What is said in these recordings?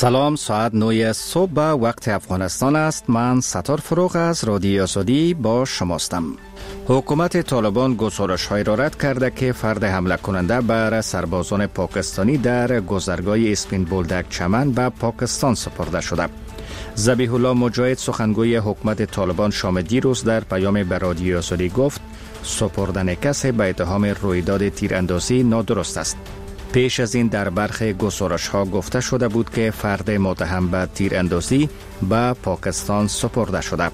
سلام، ساعت 9 صبح وقت افغانستان است. من ستار فروغ از رادیو آزادی با شماستم. حکومت طالبان گزارش‌های را رد کرده که فرد حمله کننده بر سربازان پاکستانی در گذرگاه اسپین بولدک چمن به پاکستان سپرده شده. ذبیح الله مجاهد سخنگوی حکومت طالبان شام دیروز در پیام به رادیو آزادی گفت سپردن کسی به اتهام رویداد تیراندازی نادرست است. پیش از این در برخی گزارش‌ها گفته شده بود که فرد متهم به تیراندازی به پاکستان سپرده شده.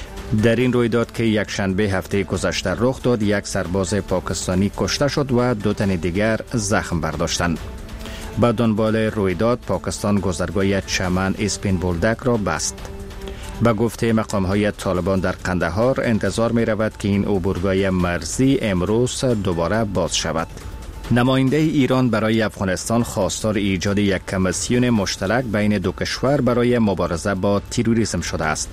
در این رویداد که یک شنبه هفته گذشته رخ داد، یک سرباز پاکستانی کشته شد و 2 تن دیگر زخم برداشتند. به دنبال رویداد پاکستان گذرگاه چمن اسپین بولدک را بست. به گفته مقام‌های طالبان در قندهار انتظار می رود که این عبورگاه مرزی امروز دوباره باز شود. نماینده ایران برای افغانستان خواستار ایجاد یک کمیسیون مشترک بین دو کشور برای مبارزه با تروریسم شده است.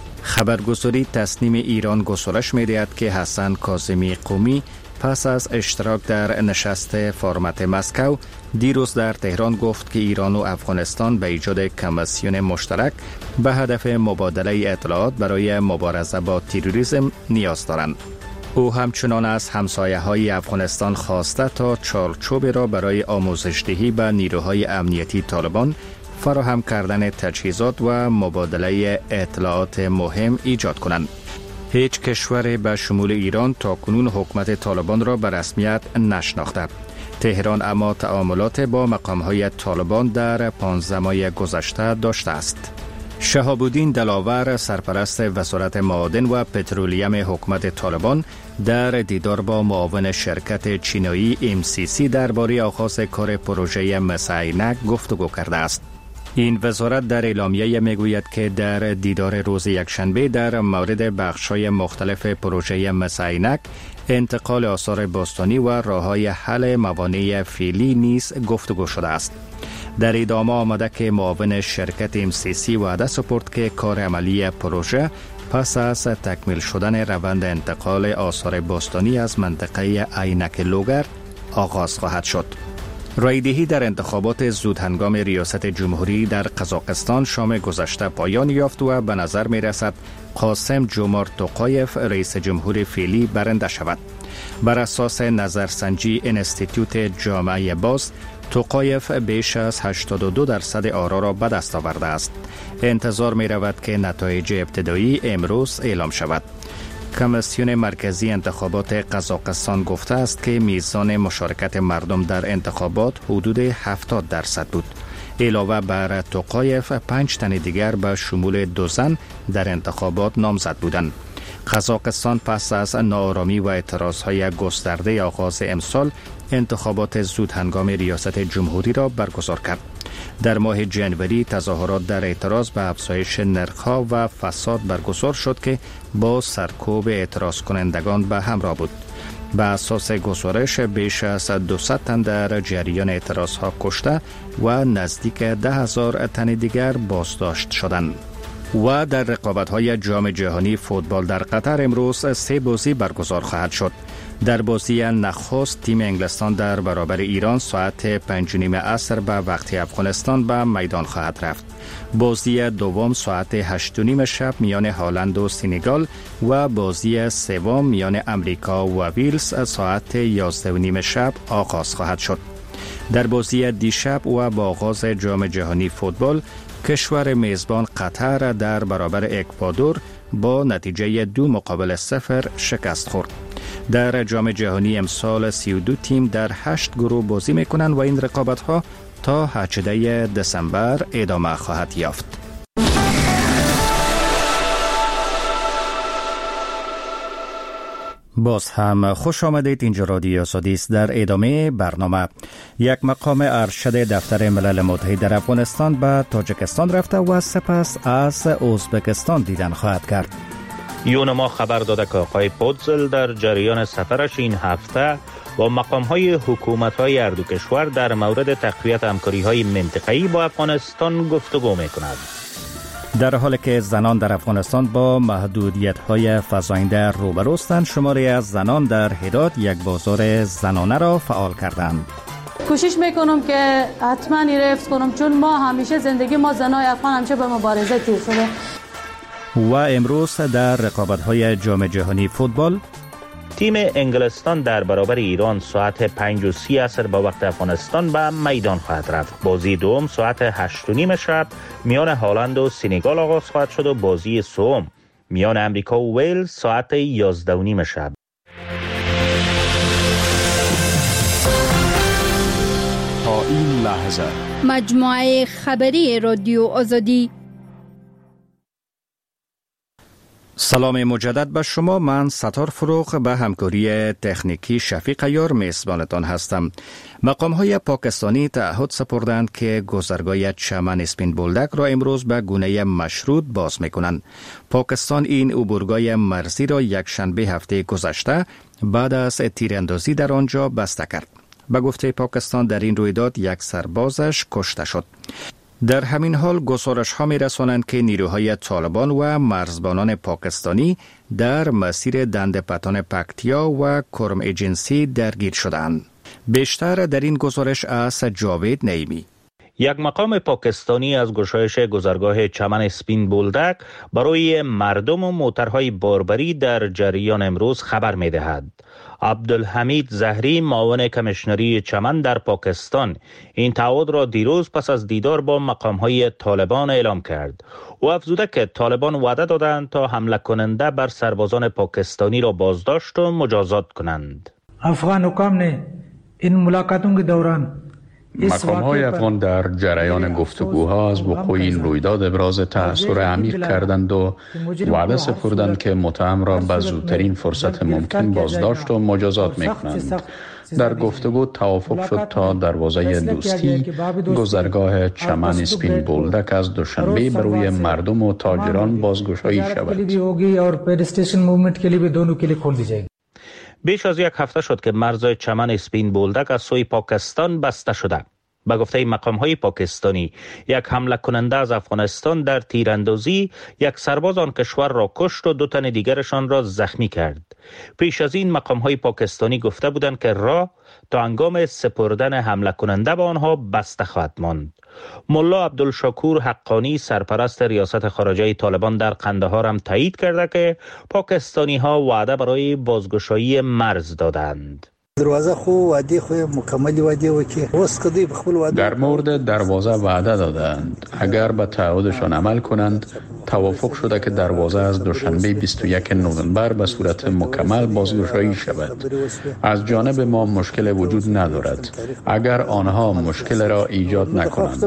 خبرگزاری تسنیم ایران گزارش می‌دهد که حسن کاظمی قومی پس از اشتراک در نشست فرمت مسکو دیروز در تهران گفت که ایران و افغانستان به ایجاد کمیسیون مشترک به هدف مبادله اطلاعات برای مبارزه با تروریسم نیاز دارند. او همچنان از همسایه‌های افغانستان خواسته تا چارچوب را برای آموزش‌دهی به نیروهای امنیتی طالبان، فراهم کردن تجهیزات و مبادله اطلاعات مهم ایجاد کنند. هیچ کشور به شمول ایران تاکنون حکومت طالبان را به رسمیت نشناخته. تهران اما تعاملات با مقام‌های طالبان در 15 ماه گذشته داشته است. شهاب الدین دلاور سرپرست وزارت معادن و پترولیم حکومت طالبان در دیدار با معاون شرکت چینایی MCC درباره آغاز کار پروژه مس عینک گفتگو کرده است. این وزارت در اعلامیه میگوید که در دیدار روز یکشنبه در مورد بخش‌های مختلف پروژه مس عینک، انتقال آثار باستانی و راه‌های حل موانع فعلی نیز گفتگو شده است. در ادامه آمده که معاون شرکت MCC وعده سپرد که کار عملی پروژه پس از تکمیل شدن روند انتقال آثار باستانی از منطقه عینک لوگر آغاز خواهد شد. رایدهی در انتخابات زودهنگام ریاست جمهوری در قزاقستان شام گذشته پایان یافت و به نظر می رسد قاسم جومارت توقایف رئیس جمهور فعلی برنده شود. بر اساس نظرسنجی انستیتوت جامعه باز، توقایف بیش از 82% آرا را به دست آورده است. انتظار می رود که نتایج ابتدایی امروز اعلام شود. کمیسیون مرکزی انتخابات قزاقستان گفته است که میزان مشارکت مردم در انتخابات حدود 70% بود. علاوه بر توقایف 5 تن دیگر به شمول 2 زن در انتخابات نامزد بودند. قزاقستان پس از ناآرامی و اعتراضهای گسترده آغاز امسال انتخابات زودهنگام ریاست جمهوری را برگزار کرد. در ماه ژانویه تظاهرات در اعتراض به افزایش نرخ‌ها و فساد برگزار شد که با سرکوب اعتراض کنندگان به همراه بود. به اساس گزارش بیش از 200 تن در جریان اعتراضها کشته و نزدیک 10,000 تن دیگر بازداشت شدند. و در رقابت‌های جام جهانی فوتبال در قطر امروز 3 بازی برگزار خواهد شد. در بازی نخست تیم انگلستان در برابر ایران ساعت 5:30 عصر به وقت افغانستان به میدان خواهد رفت. بازی دوم ساعت 8:30 شب میان هالند و سنگال و بازی سوم میان امریکا و ویلز ساعت 11:30 شب آغاز خواهد شد. در بازی دیشب و با آغاز جام جهانی فوتبال، کشور میزبان قطر در برابر اکوادور با نتیجه 2-0 شکست خورد. در جام جهانی امسال 32 تیم در 8 گروه بازی میکنند و این رقابت‌ها تا 18 دسامبر ادامه خواهد یافت. باز هم خوش آمدید. اینجا رادیو آزادی است. در ادامه برنامه، یک مقام ارشد دفتر ملل متحد در افغانستان به تاجیکستان رفته و سپس از ازبکستان دیدن خواهد کرد. یونما خبر داده که آقای پودزل در جریان سفرش این هفته با مقام‌های حکومت‌های هر دو کشور در مورد تقویت همکاری‌های منطقه‌ای با افغانستان گفتگو می‌کند. در حالی که زنان در افغانستان با محدودیت‌های فزاینده روبروستند، شماری از زنان در هرات یک بازار زنانه را فعال کردند. کوشش میکنم که حتما این حفظ کنم، چون ما همیشه زندگی ما زنای افغان همیشه به مبارزه تیر شده. و امروز در رقابت‌های جام جهانی فوتبال تیم انگلستان در برابر ایران ساعت 5:30 عصر با وقت افغانستان به میدان خواهد رفت. بازی دوم ساعت 8:30 شب میان هالند و سنگال آغاز خواهد شد و بازی سوم میان امریکا و ویلز ساعت 11:30 شب. تا این لحظه مجموعه خبری رادیو آزادی. سلام مجدد به شما. من ستار فروغ به همکاری تکنیکی شفیق یار میزبانتان هستم. مقام‌های پاکستانی تعهد سپردند که گذرگاه چمن اسپین بولدک را امروز به گونه مشروط باز میکنند. پاکستان این عبورگاه مرزی را یکشنبه هفته گذشته بعد از تیراندازی در آنجا بسته کرد. به گفته پاکستان در این رویداد یک سربازش کشته شد. در همین حال گزارش ها می رسانند که نیروهای طالبان و مرزبانان پاکستانی در مسیر دندپتان پکتیا و کرم ایجنسی درگیر شدند. بیشتر در این گزارش از جاوید نعیمی. یک مقام پاکستانی از گشایش گذرگاه چمن اسپین بولدک برای مردم و موترهای باربری در جریان امروز خبر می دهد. عبدالحمید زهری معاون کمیشنری چمن در پاکستان این تعهد را دیروز پس از دیدار با مقام‌های طالبان اعلام کرد. او افزوده که طالبان وعده دادند تا حمله کننده بر سربازان پاکستانی را بازداشت و مجازات کنند. افغان حکام نه این ملاقاتوں کے دوران مقام‌های افغان در جریان گفتگوها از وقوع این رویداد ابراز تأثیر عمیق کردند و وعده سپردند که متهم را به زودترین فرصت ممکن بازداشت و مجازات می‌کنند. در گفتگو توافق شد تا دروازه دوستی گذرگاه چمن اسپین بولدک از دوشنبه بروی مردم و تاجران بازگشایی شود. بیش از یک هفته شد که مرز چمن اسپین بولدک از سوی پاکستان بسته شده. به گفته مقام‌های پاکستانی یک حمله کننده از افغانستان در تیراندازی یک سرباز آن کشور را کشت و 2 تن دیگرشان را زخمی کرد. پیش از این مقام‌های پاکستانی گفته بودند که راه تا هنگام سپردن حمله کننده به آنها بسته خواهد ماند. ملا عبدالشکور حقانی سرپرست ریاست خارجه طالبان در قندهار هم تایید کرده که پاکستانی ها وعده برای بازگشایی مرز دادند. در مورد دروازه وعده دادند. اگر به تعهدشان عمل کنند توافق شده که دروازه از دوشنبه 21 نوامبر به صورت مکمل بازگشایی شود. از جانب ما مشکل وجود ندارد اگر آنها مشکل را ایجاد نکنند.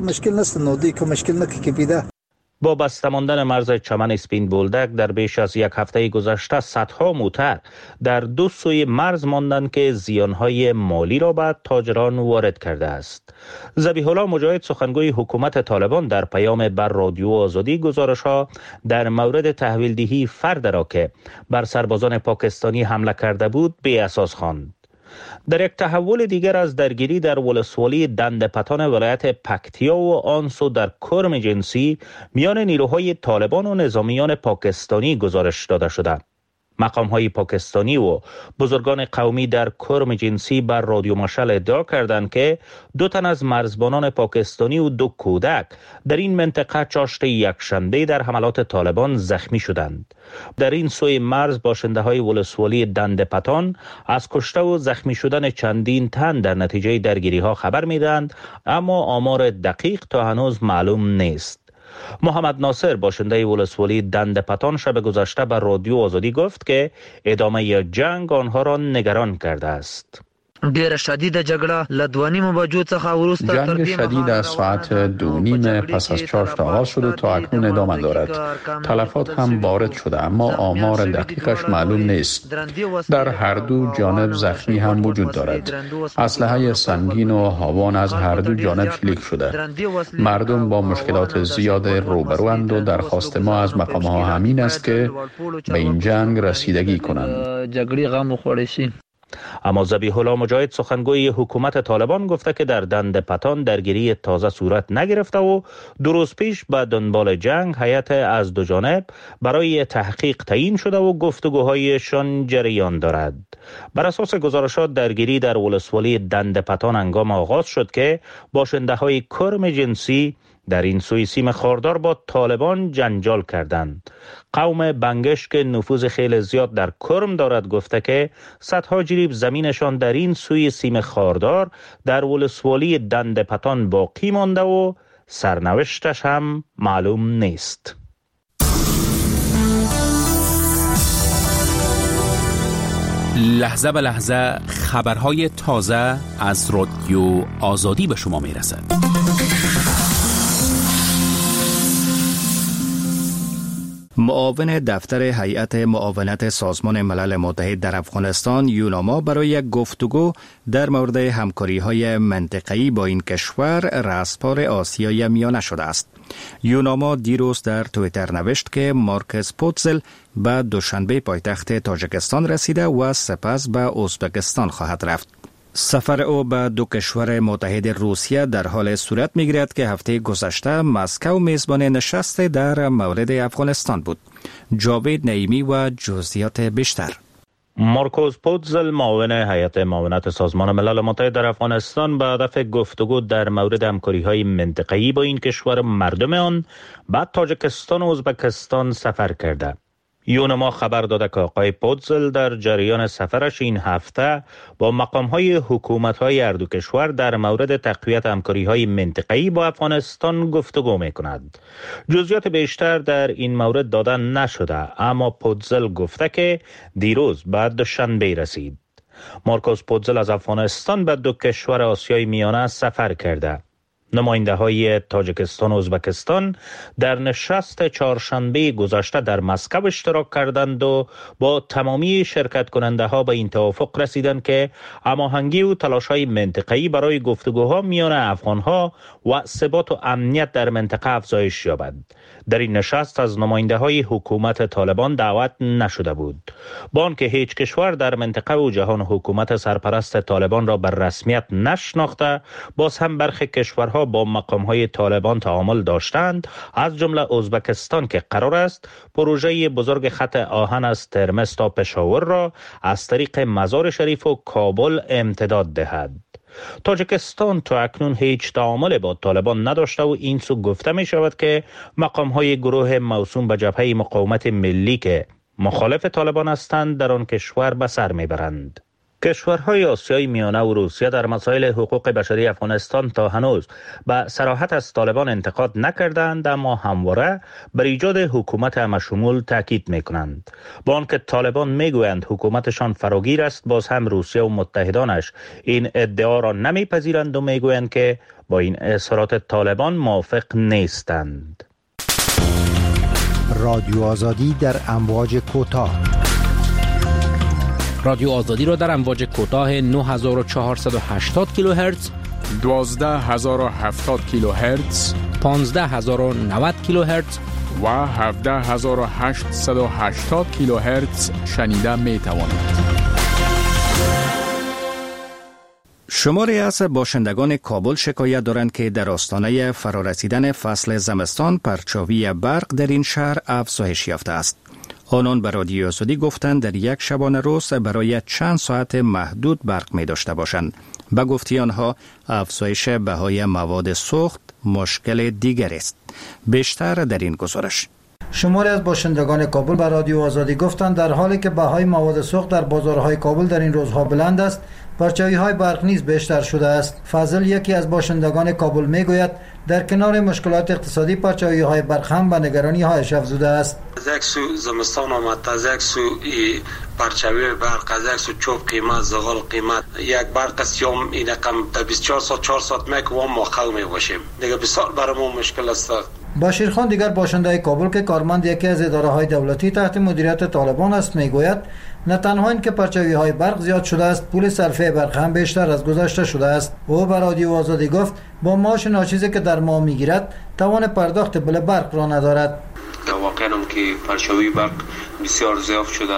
با بسته ماندن مرز چمن اسپین بولدک در بیش از یک هفته گذشته صدها موتر در 2 سوی مرز ماندند که زیانهای مالی را به تاجران وارد کرده است. ذبیح الله مجاهد سخنگوی حکومت طالبان در پیام بر رادیو آزادی گزارش‌ها در مورد تحویل دهی فرد را که بر سربازان پاکستانی حمله کرده بود بی اساس خواند. در یک تحول دیگر از درگیری در ولسوالی دندپتان ولایت پکتیا و آن سو در کرم جنسی میان نیروهای طالبان و نظامیان پاکستانی گزارش داده شده. مقام‌های پاکستانی و بزرگان قومی در کرم جنسی بر رادیو مشعل ادعا کردند که 2 تن از مرزبانان پاکستانی و 2 کودک در این منطقه چاشت یکشنبه در حملات طالبان زخمی شدند. در این سوی مرز باشنده‌های ولسوالی دندپتان از کشته و زخمی شدن چندین تن در نتیجه درگیری‌ها خبر می‌دهند، اما آمار دقیق تا هنوز معلوم نیست. محمد ناصر باشنده ولسوالی دندپتان شب گذشته بر رادیو آزادی گفت که ادامه جنگ آنها را نگران کرده است. ډیره شدید جګړه لدوانی مباجو څخه ورسته جنگ شدید از ساعت 2:30 پس از چاشت آغاز شده تا اکنون ادامه دارد. تلفات هم وارد شده اما آمار دقیقش معلوم نیست. در هر دو جانب زخمی هم وجود دارد. اسلحه سنگین و هاوان از هر دو جانب شلیک شده. مردم با مشکلات زیاد روبروند و درخواست ما از مقام‌ها همین است که به این جنگ رسیدگی کنند. اما ذبیح الله مجاهد سخنگوی حکومت طالبان گفته که در دند پتان درگیری تازه صورت نگرفته و 2 روز پیش به دنبال جنگ هیئت از دو جانب برای تحقیق تعیین شده و گفتگوهایشان جریان دارد. بر اساس گزارشات درگیری در ولسوالی دند پتان هنگام آغاز شد که باشنده‌های کرم جنسی در این سوی سیم خاردار با طالبان جنجال کردند. قوم بنگش که نفوذ خیلی زیاد در کرم دارد گفته که صدها جریب زمینشان در این سوی سیم خاردار در ولسوالی دند پتان باقی مانده و سرنوشتش هم معلوم نیست. لحظه به لحظه خبرهای تازه از رادیو آزادی به شما میرسد. معاون دفتر هیئت معاونت سازمان ملل متحد در افغانستان یوناما برای یک گفتگو در مورد همکاری‌های منطقه‌ای با این کشور رأسپار آسیای میانه شده است. یوناما دیروز در توییتر نوشت که مارکس پوتزل به دوشنبه پایتخت تاجیکستان رسیده و سپس به ازبکستان خواهد رفت. سفر او به دو کشور متحد روسیه در حال صورت می‌گیرد که هفته گذشته مسکو میزبان نشست در مورد افغانستان بود. جاوید نعیمی و جزئیات بیشتر. مارکوس پوتزل معاون هیئت معاونت سازمان ملل متحد در افغانستان به هدف گفتگو در مورد همکاری‌های منطقه‌ای با این کشور مردم آن به تاجیکستان و ازبکستان سفر کرده. یوناما خبر داده که آقای پوتزل در جریان سفرش این هفته با مقام‌های حکومت‌های هر دو کشور در مورد تقویت همکاری‌های منطقه‌ای با افغانستان گفتگو می‌کند. جزئیات بیشتر در این مورد داده نشده، اما پوتزل گفته که دیروز بعد دوشنبه رسید. مارکوس پوتزل از افغانستان به دو کشور آسیای میانه سفر کرده. نماینده های تاجیکستان و ازبکستان در نشست چهارشنبه گذشته در مسکو اشتراک کردند و با تمامی شرکت کننده ها به این توافق رسیدند که هماهنگی و تلاش های منطقه‌ای برای گفتگوها میان افغان ها و ثبات و امنیت در منطقه افزایش یابد. در این نشست از نماینده های حکومت طالبان دعوت نشده بود. با آنکه هیچ کشور در منطقه و جهان حکومت سرپرست طالبان را به رسمیت نشناخته، باز هم برخی کشورها با مقام‌های طالبان تعامل داشتند، از جمله ازبکستان که قرار است پروژه بزرگ خط آهن از ترمز تا پشاور را از طریق مزار شریف و کابل امتداد دهد. تاجیکستان تا اکنون هیچ تعامل با طالبان نداشته و این سو گفته می شود که مقام‌های گروه موسوم به جبهه مقاومت ملی که مخالف طالبان هستند در آن کشور به سر میبرند. کشورهای آسیای میانه و روسیه در مسائل حقوق بشری افغانستان تا هنوز به صراحت از طالبان انتقاد نکردند، اما همواره بر ایجاد حکومت همشمول تاکید میکنند. با آنکه طالبان میگویند حکومتشان فراگیر است، باز هم روسیه و متحدانش این ادعا را نمیپذیرند و میگویند که با این اظهارات طالبان موافق نیستند. رادیو آزادی در امواج کوتاه. رادیو آزادی را در امواج کوتاه 9480 کیلوهرتز، 12070 کیلوهرتز، 15090 کیلوهرتز و 17880 کیلوهرتز شنیده می توانید. شماری از باشندگان کابل شکایت دارند که در آستانه فرارسیدن فصل زمستان پرچاوی برق در این شهر افزایش یافته است. آنان به رادیو آزادی گفتند در یک شبانه روز برای چند ساعت محدود برق می داشته باشند. به گفته آنها افزایش بهای مواد سوخت مشکل دیگر است. بیشتر در این گزارش. شماری از باشندگان کابل به رادیو آزادی گفتند در حالی که بهای مواد سوخت در بازارهای کابل در این روزها بلند است، پرچاوی‌های برق نیز بیشتر شده است. فضل یکی از باشندگان کابل میگوید در کنار مشکلات اقتصادی پرچاوی‌های برق هم به نگرانی‌هایش افزوده است. از یک سو زمستان آمد، از یک سو پرچاوی برق، از یک سو چوب قیمت، زغال قیمت، یک برق سیام این رقم تا 24 ساعت 4 ساعت میکوام ما خل میباشیم. دیگه بسیار برامون مشکل است. بشیر خان دیگر باشنده کابل که کارمند یکی از اداره‌های دولتی تحت مدیریت طالبان است میگوید نه تنها این که پرچاوی‌های برق زیاد شده است، پول صرفه برق هم بیشتر از گذشته شده است. او به رادیو آزادی گفت با معاش ناچیزی که در ماه میگیرد توان پرداخت بل برق را ندارد. واقعا هم که پرچاوی برق بسیار زیاد شده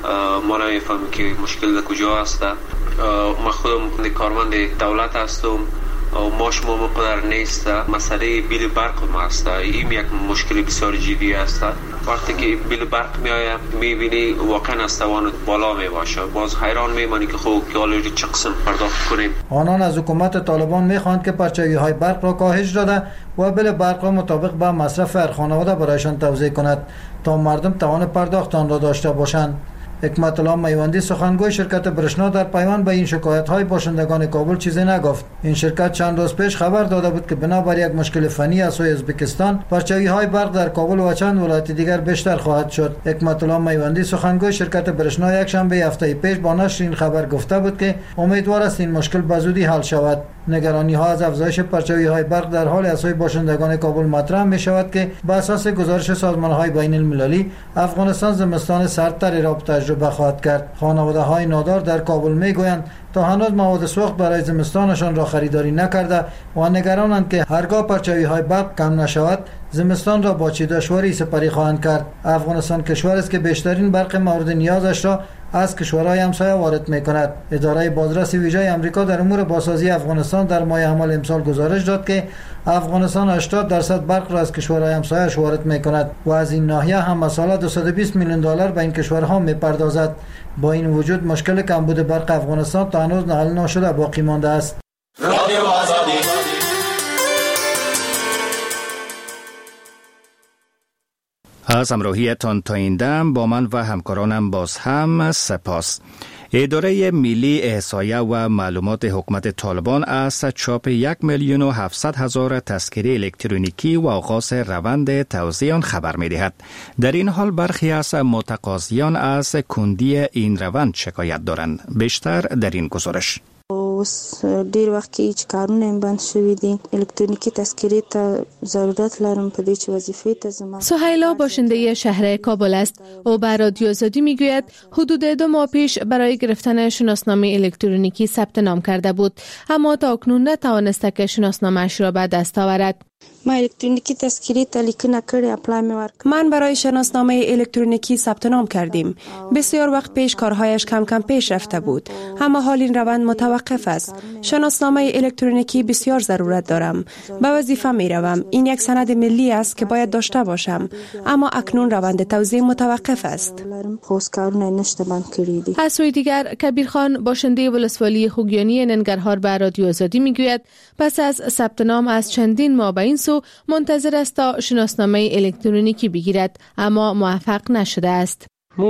ما نمیفهمیم که مشکل کجا است. ما خودم کارمند دولت هستم، ماش ما مقدر نیست. مسئله بیل برق ما است، این یک مشکل بسیار جدی است. وقتی که بیل برق میآید میبینی واقعا از توان بالا میباشه، باز حیران میمانی که خب که آلردی چه قسم پرداخت کنیم. آنان از حکومت طالبان میخواهند که پرچاوی های برق را کاهش داده و بیل برق را مطابق با مصرف هر خانواده برایشان توزیع کند تا مردم توان پرداخت آن را داشته باشند. حکمت الله میوندی سخنگوی شرکت برشنا در پیوند به این شکایت‌های باشندگان کابل چیزی نگفت. این شرکت چند روز پیش خبر داده بود که بنابر یک مشکل فنی از سوی ازبکستان پرچاوی‌های برق در کابل و چند ولایت دیگر بیشتر خواهد شد. حکمت الله میوندی سخنگوی شرکت برشنا یک شنبه هفته پیش با نشر این خبر گفته بود که امیدوار است این مشکل بزودی حل شود. نگرانی‌ها از افزایش پرچاوی‌های برق در حال از سوی باشندگان کابل مطرح می‌شود که بر اساس گزارش سازمان‌های بین‌المللی افغانستان زمستان سردتری را تجربه خواهد کرد. خانواده‌های نادار در کابل می‌گویند تا هنوز مواد سوخت برای زمستانشان را خریداری نکرده و نگرانند که هرگاه پرچاوی‌های برق کم نشود زمستان را با چی دشواری سپری خواهند کرد. افغانستان کشوری است که بیشترین برق مورد نیازش را از کشورهای همسایه وارد می‌کند. اداره بازرسی ویژه آمریکا در امور بازسازی افغانستان در ماه حمل امسال گزارش داد که افغانستان 80% برق را از کشورهای همسایه‌اش وارد می‌کند و از این ناحیه هم سالا $220 میلیون به این کشورها می‌پردازد. با این وجود مشکل کمبود برق افغانستان تا هنوز حل نشده باقی مانده است. از همراهیتان تا این دم با من و همکارانم باز هم سپاس. اداره ملی احصایه و معلومات حکومت طالبان از چاپ 1,700,000 تذکره الکترونیکی و آغاز روند توزیع آن خبر می‌دهد. در این حال برخی از متقاضیان از کندی این روند شکایت دارند. بیشتر در این گزارش. اوس ډیر وخت کې چې کارونه بند شوي دي الکترونیکی تذکره ته ضرورت لرم په دې چې وظیفه ته زما. سهیلا باشنده شهر کابل است. او به رادیو آزادی میگوید حدود 2 ماه پیش برای گرفتن شناسنامه الکترونیکی ثبت نام کرده بود، اما تا اکنون نتوانسته که شناسنامه‌اش را به دست آورد. من برای شناسنامه الکترونیکی ثبت نام کردیم. بسیار وقت پیش کارهایش کم کم پیش رفته بود، اما حال این روند متوقف است. شناسنامه الکترونیکی بسیار ضرورت دارم. به وظیفه می روم. این یک سند ملی است که باید داشته باشم، اما اکنون روند توزیع متوقف است. از سوی دیگر کبیرخان باشنده ولسوالی خوگیانی ننگرهار به رادیو آزادی میگوید پس از ثبت نام از چندین ماه به این سو منتظر است تا شناسنامه الکترونیکی بگیرد، اما موفق نشده است.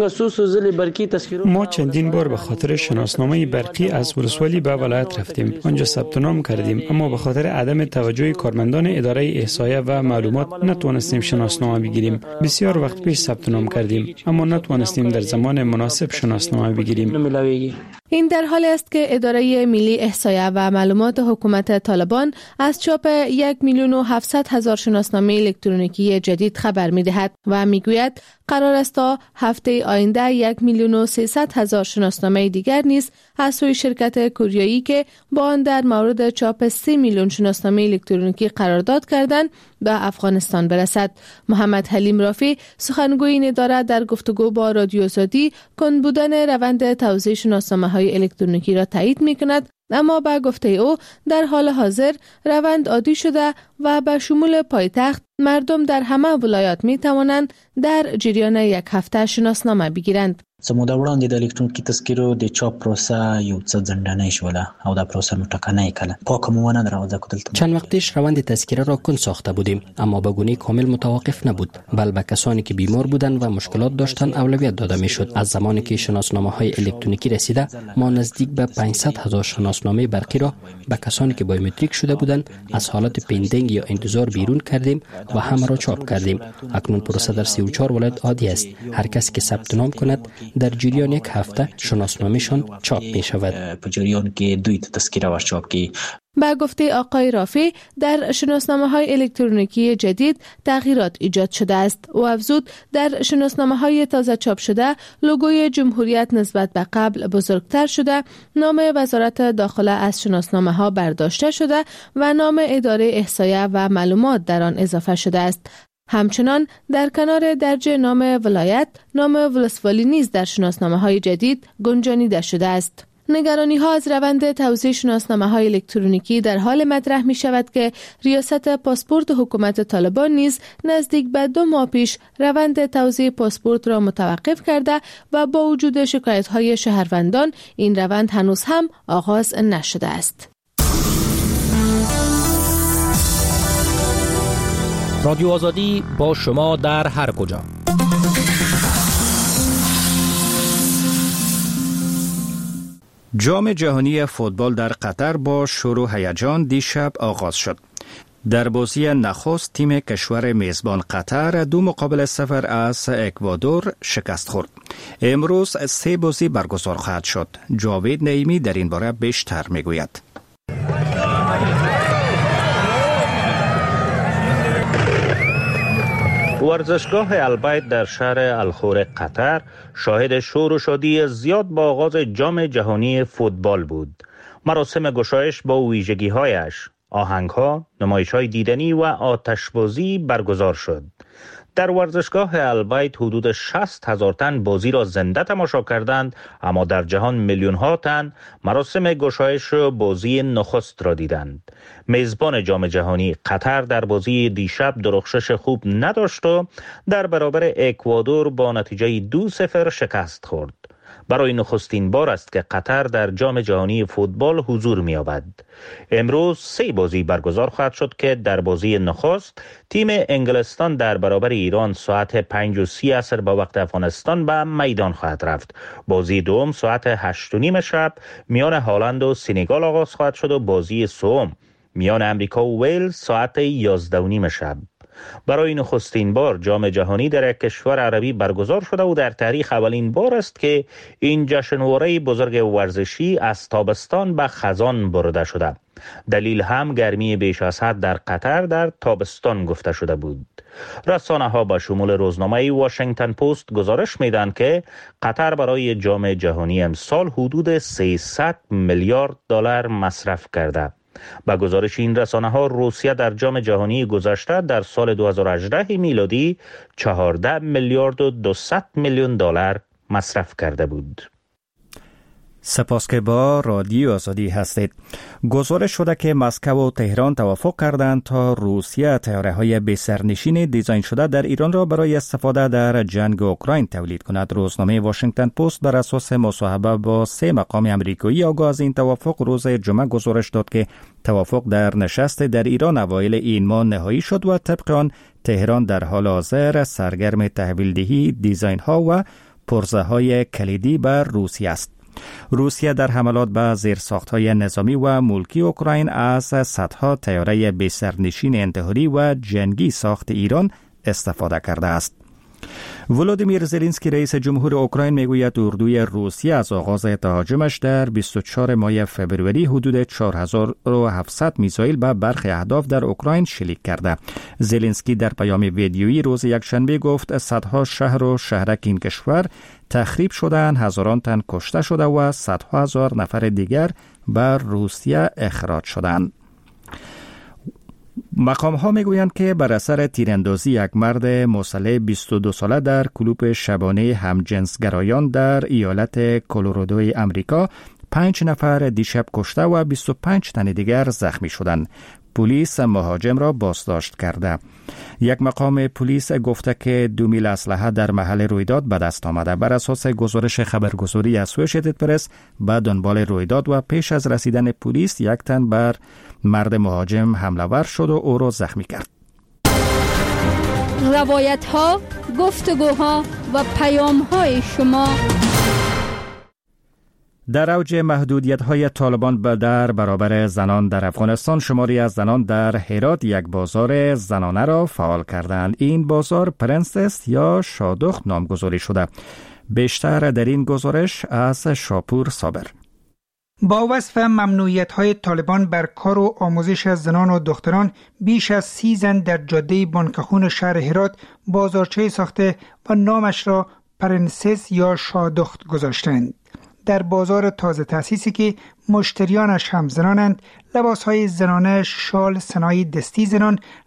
ما چندین بار به خاطر شناسنامه برقی از ولسوالی به ولایت رفتیم. آنجا ثبت نام کردیم، اما به خاطر عدم توجه کارمندان اداره احصایه و معلومات نتوانستیم شناسنامه بگیریم. بسیار وقت پیش ثبت نام کردیم، اما نتوانستیم در زمان مناسب شناسنامه بگیریم. این در حالی است که اداره ملی احصایه و معلومات حکومت طالبان از چاپ 1,700,000 شناسنامه الکترونیکی جدید خبر می‌دهد و میگوید قرار است تا هفته آینده 1,300,000 شناسنامه دیگر نیز از سوی شرکت کوریایی که با آن در مورد چاپ 3 میلیون شناسنامه الکترونیکی قرارداد کردند به افغانستان برسد. محمد حلیم رافی سخنگوی این اداره در گفتگو با رادیو آزادی کند بودن روند توزیع شناسنامه‌های الکترونیکی را تایید می‌کند، اما با گفته او در حال حاضر روند عادی شده و به شمول پایتخت مردم در همه ولایات می توانند در جریان یک هفته شناسنامه بگیرند. سموده وړاندې د الکترونیکي تذکرو د چاپ پروسه یو څه ځنډنۍ شوله او دا پروسه مو ټکنۍ کړه. پاکه مو ونه دروازه کتل. چند وقتش روند تذکره را کند ساخته بودیم، اما به گونه کامل متوقف نبود، بل به کسانی که بیمار بودند و مشکلات داشتند اولویت داده میشد. از زمانی که شناسنامه‌های الکترونیکی رسیده، ما نزدیک به 500,000 شناسنامه برقی را به کسانی که بایومتریک شده بودند از حالت پندینگ یا انتظار بیرون کردیم و همه را چاپ کردیم. اکنون پروسه در 34 ولایت عادی است. هر کسی که ثبت نام کند در جریان یک هفته شناسنامه‌شان چاپ می شود. با گفته آقای رافی در شناسنامه‌های الکترونیکی جدید تغییرات ایجاد شده است و افزود در شناسنامه‌های تازه چاپ شده لوگوی جمهوریت نسبت به قبل بزرگتر شده، نام وزارت داخله از شناسنامه‌ها برداشته شده و نام اداره احصایه و معلومات در آن اضافه شده است. همچنان در کنار درج نام ولایت، نام ولسوالی نیز در شناسنامه‌های جدید گنجانیده شده است. نگرانی ها از روند توزیع شناسنامه های الکترونیکی در حال مطرح می شود که ریاست پاسپورت حکومت طالبان نیز نزدیک به 2 ماه پیش روند توزیع پاسپورت را متوقف کرده و با وجود شکایت های شهروندان این روند هنوز هم آغاز نشده است. رادیو آزادی با شما در هر کجا. جام جهانی فوتبال در قطر با شور و هیجان دیشب آغاز شد. در بازی نخست تیم کشور میزبان قطر 2-0 از اکوادور شکست خورد. امروز 3 بازی برگزار خواهد شد. جاوید نعیمی در این باره بیشتر میگوید. ورزشگاه البیت در شهر الخور قطر شاهد شور و شادی زیاد با آغاز جام جهانی فوتبال بود. مراسم گشایش با ویژگی‌هایش، آهنگ‌ها، نمایش‌های دیدنی و آتشبازی برگزار شد. در ورزشگاه البیت حدود 60,000 تن بازی را زنده تماشا کردند، اما در جهان میلیون‌ها تن مراسم گشایش بازی نخست را دیدند. میزبان جام جهانی قطر در بازی دیشب درخشش خوب نداشت و در برابر اکوادور با نتیجه 2-0 شکست خورد. برای نخستین بار است که قطر در جام جهانی فوتبال حضور می‌یابد. امروز 3 بازی برگزار خواهد شد که در بازی نخست تیم انگلستان در برابر ایران ساعت 5:30 عصر با وقت افغانستان به میدان خواهد رفت. بازی دوم ساعت 8:30 شب میان هالند و سنگال آغاز خواهد شد و بازی سوم میان امریکا و ویلز ساعت 11:30 شب. برای نخستین بار جام جهانی در یک کشور عربی برگزار شده و در تاریخ اولین بار است که این جشنواره بزرگ ورزشی از تابستان به خزان برده شده. دلیل هم گرمی بیش از حد در قطر در تابستان گفته شده بود. رسانه ها به شمول روزنامه واشنگتن پست گزارش میدن که قطر برای جام جهانی امسال حدود 300 میلیارد دلار مصرف کرده. با گزارش این رسانه ها روسیه در جام جهانی گذشته در سال 2018 میلادی 14 میلیارد و 200 میلیون دلار مصرف کرده بود. سپاس که با رادیو آزادی هستید. گزارش شده که مسکو و تهران توافق کردند تا روسیه طیاره‌های بی‌سرنشین دیزاین شده در ایران را برای استفاده در جنگ اوکراین تولید کند. روزنامه واشنگتن پست بر اساس مصاحبه با 3 مقام آمریکایی آگاه از این توافق روز جمعه گزارش داد که توافق در نشست در ایران اوایل این ماه نهایی شد و طبق آن تهران در حال حاضر سرگرم تحویل‌دهی دیزاین‌ها و پرزه‌های کلیدی بر روسیه است. روسیه در حملات به زیرساخت‌های نظامی و ملکی اوکراین از صدها طیاره بی‌سرنشین انتحاری و جنگی ساخت ایران استفاده کرده است. ولودیمیر زلنسکی رئیس جمهور اوکراین میگوید اردوی روسیه از آغاز تهاجمش در 24 ماه فوریه حدود 4700 میزایل به برخی اهداف در اوکراین شلیک کرده. زلنسکی در پیام ویدیویی روز یکشنبه گفت صدها شهر و شهرک این کشور تخریب شدند، هزاران تن کشته شده و صدها هزار نفر دیگر بر روسیه اخراج شدند. مقام ها میگویند که بر اثر تیراندازی یک مرد مسلح 22 ساله در کلوب شبانه همجنسگرایان در ایالت کلرادو امریکا 5 نفر دیشب کشته و 25 تن دیگر زخمی شدند. پلیس مهاجم را بازداشت کرده. یک مقام پلیس گفته که 2 میل اسلحه در محل رویداد به دست آمده. بر اساس گزارش خبرگزاری اسوشیتد پرس به دنبال رویداد و پیش از رسیدن پلیس یک تن بر مرد مهاجم حمله ور شد و او را زخمی کرد. روایت ها، گفتگوها و پیام های شما. در اوج محدودیت‌های طالبان در برابر زنان در افغانستان، شماری از زنان در هرات یک بازار زنانه را فعال کردند. این بازار پرنسس یا شادخت نامگذاری شده. بیشتر در این گزارش از شاپور صابر. با وصف ممنوعیت‌های طالبان بر کار و آموزش زنان و دختران، بیش از 30 زن در جاده بانکخون شهر هرات بازارچه ساخته و نامش را پرنسس یا شادخت گذاشتند. در بازار تازه تأسیسی که مشتریانش هم زنانند، لباسهای زنانه، شال، صنایع دستی زنان،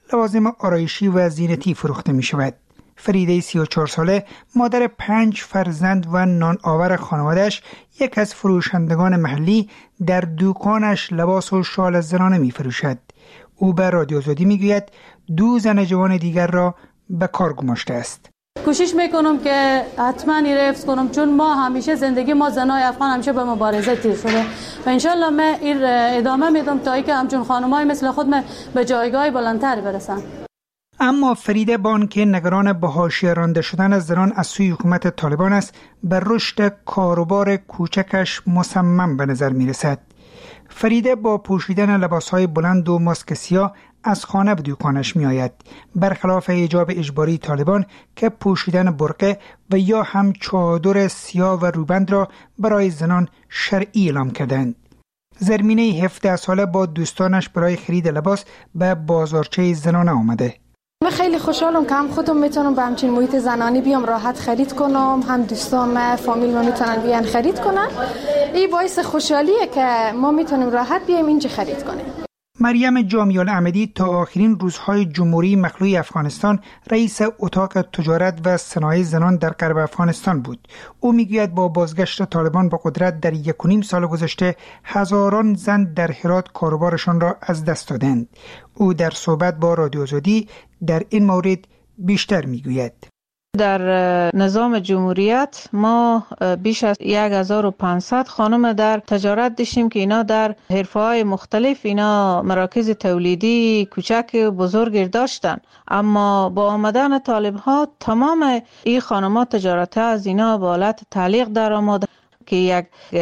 لوازم آرایشی و زینتی فروخته می شود. فریده 34 ساله مادر 5 فرزند و نان آور خانواده‌اش یک از فروشندگان محلی در دکانش لباس و شال زنانه می فروشد. او به رادیو آزادی می گوید 2 زن جوان دیگر را به کار گماشته است. کوشش میکنم که حتما این حفظ کنم، چون ما همیشه زندگی ما زنای افغان همیشه به مبارزه تیر شده و انشالله من این ادامه میدم تا اینکه همچون خانمای مثل خود من به جایگاه بلندتر برسم. اما فریده بان که نگران به حاشیه رانده شدن از زنان از سوی حکومت طالبان است، بر رشد کاروبار کوچکش مصمم به نظر می رسد. فریده با پوشیدن لباسهای بلند و ماسک سیاه از خانه به دکانش می آید، برخلاف حجاب اجباری طالبان که پوشیدن برقه و یا هم چادر سیاه و روبند را برای زنان شرعی اعلام کردند. زرمینه 17 ساله با دوستانش برای خرید لباس به بازارچه زنانه آمده. من خیلی خوشحالم که هم خودم میتونم به همچین محیط زنانی بیام راحت خرید کنم، هم دوستان فامیل ما میتونن بیان خرید کنن. این باعث خوشحالیه که ما میتونیم راحت بیایم اینجا خرید کنیم. مریم جامیال احمدی تا آخرین روزهای جمهوری مخلوع افغانستان رئیس اتاق تجارت و صنایع زنان در غرب افغانستان بود. او میگوید با بازگشت طالبان به قدرت در 1.5 سال گذشته هزاران زن در هرات کاروبارشان را از دست دادند. او در صحبت با رادیو آزادی در این مورد بیشتر میگوید. در نظام جمهوریت ما بیش از 1500 خانم در تجارت داشتیم که اینا در حرفه‌های مختلف اینا مراکز تولیدی کوچک و بزرگ داشتن، اما با آمدن طالب‌ها تمام این خانم‌ها تجارت از اینا به حالت تعلیق در آمد که یک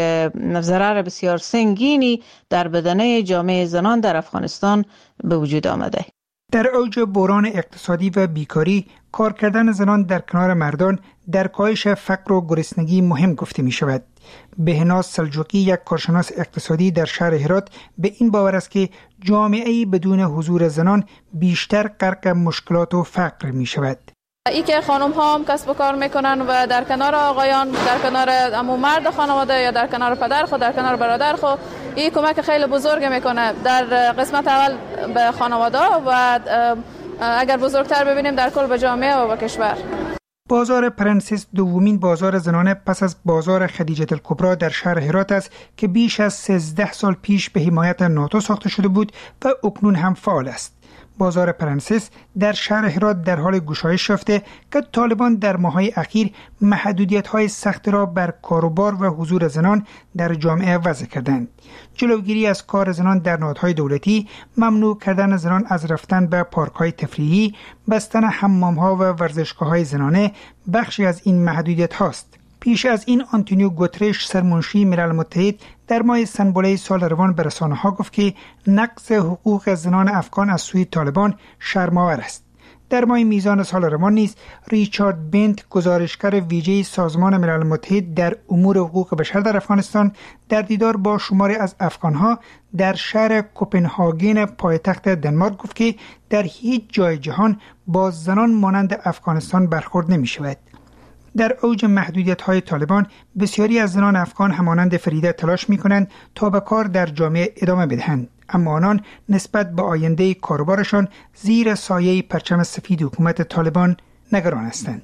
ضرر بسیار سنگینی در بدنه جامعه زنان در افغانستان به وجود آمده. در اوج بحران اقتصادی و بیکاری، کار کردن زنان در کنار مردان در کاهش فقر و گرسنگی مهم گفته می شود. بهناز سلجوقی، یک کارشناس اقتصادی در شهر هرات، به این باور است که جامعه‌ای بدون حضور زنان بیشتر غرق مشکلات و فقر می شود. ای که خانم ها هم کسب و کار میکنن و در کنار آقایان، در کنار عمو مرد خانواده یا در کنار پدر خود، در کنار برادر خود، این کمک خیلی بزرگ میکنه در قسمت اول به خانواده و اگر بزرگتر ببینیم در کل به جامعه و به کشور. بازار پرنسس دومین بازار زنانه پس از بازار خدیجه الکبری در شهر هرات است که بیش از 13 سال پیش به حمایت ناتو ساخته شده بود و اکنون هم فعال است. بازار پرنسس در شهر هرات در حال گشایش یافته که طالبان در ماه‌های اخیر محدودیت‌های سخت را بر کاروبار و حضور زنان در جامعه وضع کردند. جلوگیری از کار زنان در نهادهای دولتی، ممنوع کردن زنان از رفتن به پارک‌های تفریحی، بستن حمام‌ها و ورزشگاه‌های زنانه بخشی از این محدودیت‌هاست. پیش از این آنتونیو گوترش، سرمنشی ملل متحد، در ماه سنبله سال روان به رسانه‌ها گفت که نقض حقوق زنان افغان از سوی طالبان شرم‌آور است. در ماه میزان سال روان نیز ریچارد بنت، گزارشگر ویژه سازمان ملل متحد در امور حقوق بشر در افغانستان، در دیدار با شماری از افغان‌ها در شهر کوپنهاگن پایتخت دنمارک گفت که در هیچ جای جهان با زنان مانند افغانستان برخورد نمی‌شود. در اوج محدودیت‌های طالبان، بسیاری از زنان افغان همانند فریده تلاش می‌کنند تا به کار در جامعه ادامه بدهند، اما آنان نسبت به آینده کاروبارشان زیر سایه پرچم سفید حکومت طالبان نگران هستند.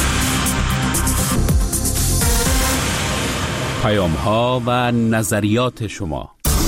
پیام‌ها و نظریات شما.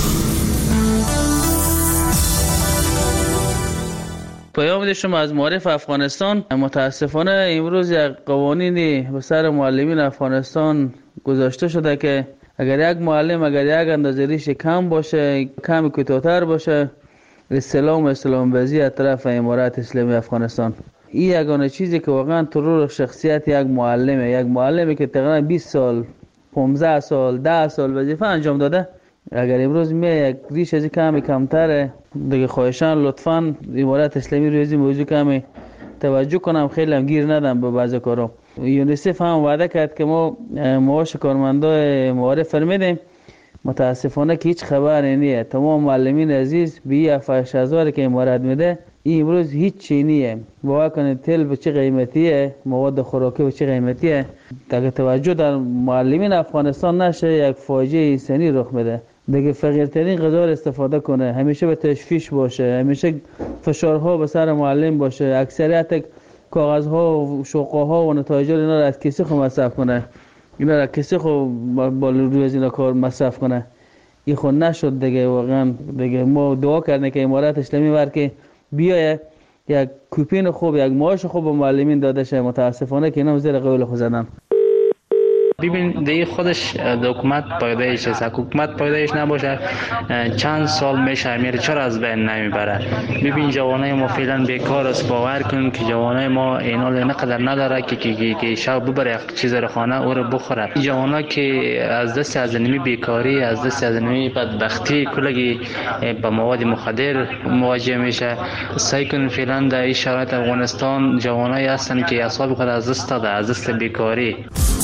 پیام شما از معارف افغانستان. متاسفانه امروز یک قوانینی به سر معلمین افغانستان گذاشته شده که اگر یک معلم اگر یک اندازه ریش کم باشه، کم کوتاه‌تر باشه، اسلام بازی از طرف امارات اسلامی افغانستان. این یگانه چیزی که واقعا ترور شخصیت یک معلمی که تقریبا 20 سال 15 سال 10 سال وظیفه انجام داده، اگر امروز یک ریش از کمتره دیگه، خواهشان لطفاً امارات اسلامی روی موضوع کمی توجه کنم، خیلی هم گیر ندم به بعضی کارا. یونیسف هم وعده کرد که ما معاش کارمندای معارف فرمیدیم، متاسفانه که هیچ خبری نیه. تمام معلمین عزیز به 7000 که امارات میده، این امروز هیچ چی نیه. باور کنید تل به چه قیمتیه، مواد خوراکی به چه قیمتیه. اگه توجه در معلمین افغانستان نشه، یک فاجعه انسانی رخ میده. دیگه فقیرترین غذا استفاده کنه، همیشه به تشویش باشه، همیشه فشارها به سر معلم باشه، اکثریت کاغذها و شوقها و نتایج اینا را از کسی خود مصرف کنه، اینا را کسی خود با روی از اینا کار مصرف کنه. این خود نشد دیگه. واقعا دیگه ما دعا کردیم که امارات اسلامی ور که بیایه یک کوپین خوب، یک معاش خوب به معلمین داده شه. متاسفانه که اینا زیر قول خود زدن. ببین دیگه خودش حکومت پایدایش است. حکومت پایدایش نباشه چند سال میشه میره، چرا از بین نمیبره؟ ببین جوانای ما فعلا بیکار است. باور کن که جوانای ما اینا نقدر نداره که شب ببره یک چیز رو خانه او رو بخوره. جوانا که از دست از نمی بیکاری، از دست از نمی بدبختی کلگی با مواد مخدر مواجه میشه. سعی کن فعلا در این شرایط افغانستان جوانای هستن که اعصاب خود از دست داده، از دست بیکاری.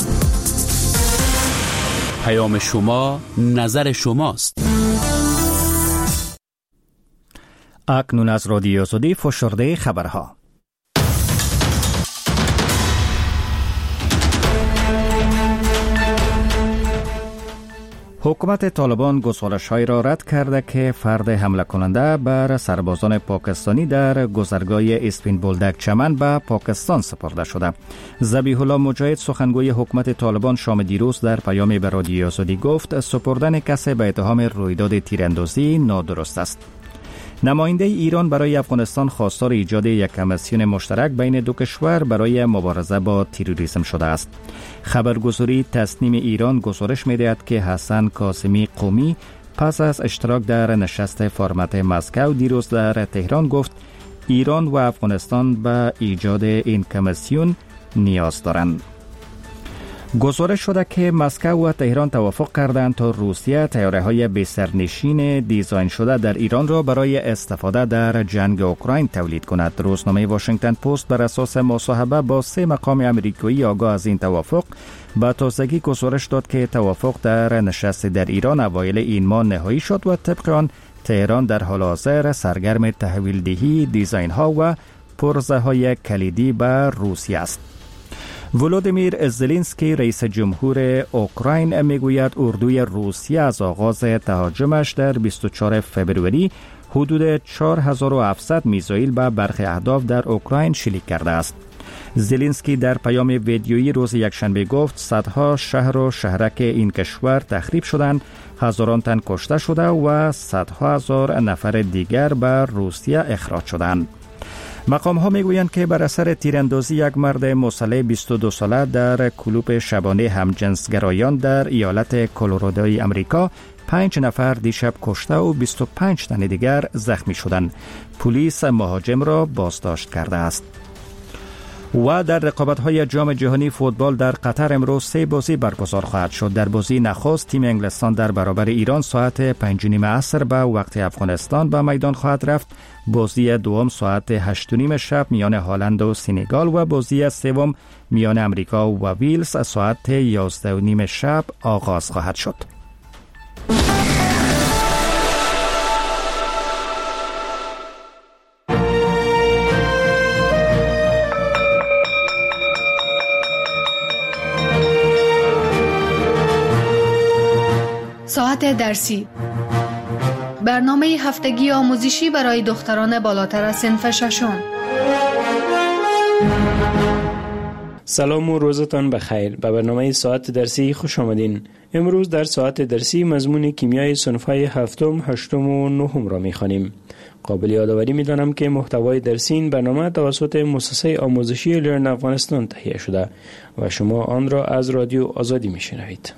پیام شما، نظر شماست. اکنون از رادیو آزادی فشرده خبرها. حکومت طالبان گزارش‌هایی را رد کرده که فرد حمله کننده بر سربازان پاکستانی در گذرگاه اسپین بولدک چمن به پاکستان سپرده شده. ذبیح الله مجاهد سخنگوی حکومت طالبان شام دیروز در پیامی به رادیو آزادی گفت سپردن کسی به اتهام رویداد تیراندازی نادرست است. نماینده ایران برای افغانستان خواستار ایجاد یک کمیسیون مشترک بین دو کشور برای مبارزه با تروریسم شده است. خبرگزاری تسنیم ایران گزارش می‌دهد که حسن قاسمی قومی پس از اشتراک در نشست فرمت مسکو دیروز در تهران گفت ایران و افغانستان به ایجاد این کمیسیون نیاز دارند. گزارش شده که مسکو و تهران توافق کردند تا روسیه طیاره‌های بی‌سرنشین دیزاین شده در ایران را برای استفاده در جنگ اوکراین تولید کند. روزنامه واشنگتن پست بر اساس مصاحبه با 3 مقام آمریکایی آگاه از این توافق به تازگی گزارش داد که توافق در نشست در ایران اوایل این ماه نهایی شد و طبق آن تهران در حال حاضر سرگرم تحویل دهی دیزاین‌ها و پرزه‌های کلیدی به روسیه است. ولودیمیر زلنسکی رئیس جمهور اوکراین میگوید اردوی روسیه از آغاز تهاجمش در 24 فوریه حدود 4700 میزایل به برخی اهداف در اوکراین شلیک کرده است. زلنسکی در پیام ویدیویی روز یکشنبه گفت صدها شهر و شهرک این کشور تخریب شدند، هزاران تن کشته شده و صدها هزار نفر دیگر به روسیه اخراج شدند. مقام ها میگویند که بر اثر تیراندازی یک مرد مسلح 22 ساله در کلوب شبانه همجنسگرایان در ایالت کلرادوی امریکا 5 نفر دیشب کشته و 25 تن دیگر زخمی شدند. پلیس مهاجم را بازداشت کرده است. و در رقابت‌های جام جهانی فوتبال در قطر امروز 3 بازی برگزار خواهد شد. در بازی نخست تیم انگلستان در برابر ایران ساعت 5:30 عصر به وقت افغانستان به میدان خواهد رفت. بازی دوم ساعت 8:30 شب میان هلند و سنگال و بازی سوم میان امریکا و ویلز ساعت 11:30 شب آغاز خواهد شد. ساعت درسی، برنامه هفتگی آموزشی برای دختران بالاتر از صنف ششم. سلام و روزتان بخیر. به برنامه ساعت درسی خوش آمدین. امروز در ساعت درسی مضمون کیمیای صنف‌های هفتم، هشتم و نهم را می‌خوانیم. قابل یادآوری می‌دانم که محتوای درسی این برنامه توسط مؤسسه آموزشی لرن افغانستان تهیه شده و شما آن را از رادیو آزادی می‌شنوید.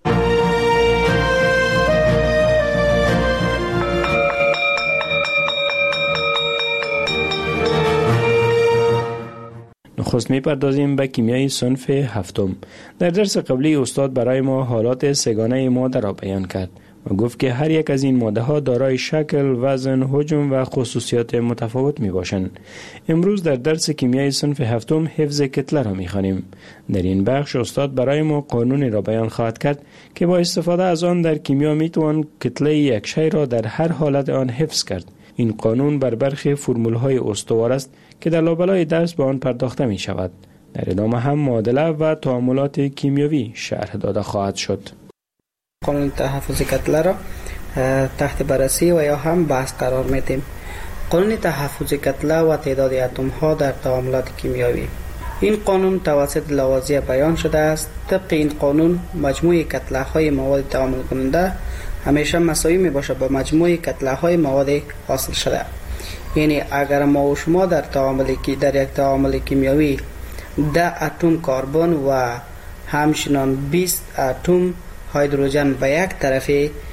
نخست می‌پردازیم به کیمیای صنف هفتم. در درس قبلی استاد برای ما حالات سگانه ماده را بیان کرد و گفت که هر یک از این ماده‌ها دارای شکل، وزن، حجم و خصوصیات متفاوت میباشند. امروز در درس کیمیای صنف هفتم حفظ کتله را می‌خوانیم. در این بخش استاد برای ما قانونی را بیان خواهد کرد که با استفاده از آن در کیمیا میتوان کتله یک شی را در هر حالت آن حفظ کرد. این قانون بر برخی فرمول‌های استوار است که در لابلای درس به آن پرداخته می شود. در ادامه هم معادله و تعاملات کیمیاوی شرح داده خواهد شد. قانون تحفظ کتله را تحت بررسی و یا هم بحث قرار میدیم. قانون تحفظ کتله و تعداد اتم ها در تعاملات کیمیایی. این قانون توسط لاوازیه بیان شده است. طبق این قانون مجموع کتله های مواد تعامل کننده همیشه مساوی می باشد با مجموع کتله های مواد حاصل شده. یعنی اگر ما و شما در یک تعامل کیمیایی 10 اتم کربن و همچنین 20 اتم هیدروژن به یک طرف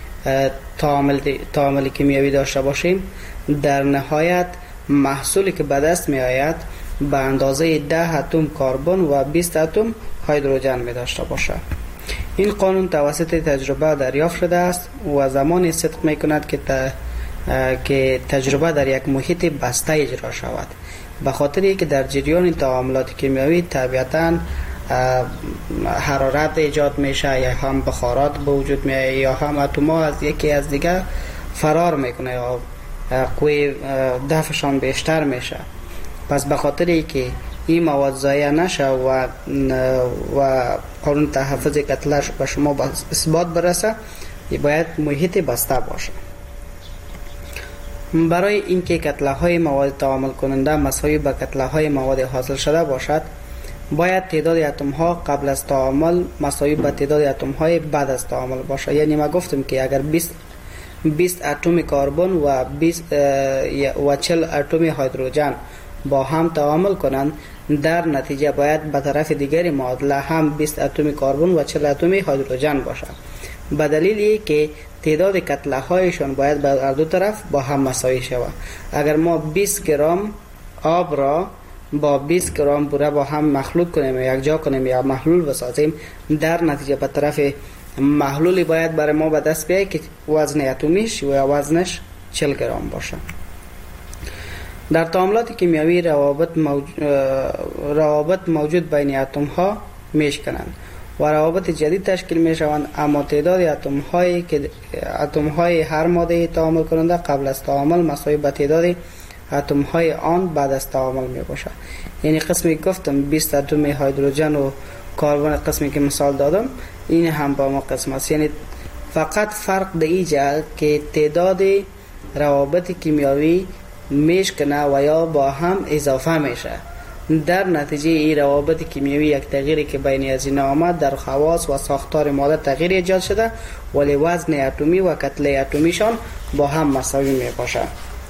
تعامل کیمیایی داشته باشیم، در نهایت محصولی که به دست می آید به اندازه 10 اتم کربن و 20 اتم هیدروژن می داشته باشد. این قانون توسط تجربه دریافت شده است و زمانی صدق می کند که تجربه در یک محیط بسته اجرا شود، به خاطر اینکه در جریان تعاملات کیمیایی طبیعتاً حرارت ایجاد میشه، یا هم بخارات به وجود میاد، یا هم اتم‌ها از یکی از دیگر فرار میکنه یا قوی دفعشان بیشتر میشه. پس به خاطر اینکه این مواد ضایع نشه و قانون تحفظ کتله به شما اثبات برسه، باید محیط بسته باشه. برای اینکه کتله های مواد تعامل کننده مساوی با کتله های مواد حاصل شده باشد، باید تعداد اتم ها قبل از تعامل مساوی با تعداد اتم های بعد از تعامل باشه. یعنی ما گفتم که اگر 20 اتم کربن و 40 اتم هیدروژن با هم تعامل کنند، در نتیجه باید به طرف دیگری معادله هم 20 اتم کربن و 40 اتم هیدروژن باشد، به دلیلی که تعداد کتله هایشان باید به هر دو طرف با هم مساوی شود. اگر ما 20 گرم آب را با 20 گرم بوره با هم مخلوط کنیم یا یک جا کنیم یا محلول بسازیم، در نتیجه به طرف محلولی باید برای ما به دست بیاید که وزن اتمیش و وزنش 40 گرم باشه. در تعاملات کیمیایی روابط موجود بین اتم ها میشکنند و روابط جدید تشکیل می شوند، اما تعداد اتم های هر ماده تعامل کننده قبل از تعامل مساوی با تعداد اتم های آن بعد از تعامل می باشد. یعنی قسمی گفتم 20 اتم هیدروژن و کربن، قسمی که مثال دادم این هم با ما قسم است. یعنی فقط فرق در اینجا که تعداد روابط کیمیایی میشکنه و یا با هم اضافه میشه. در نتیجه این روابط کیمیایی یک تغییری که بین از این آمد در خواص و ساختار ماده تغییر ایجاد شده، ولی وزن اتمی و کتله اتمیشان با هم مساوی می باشند.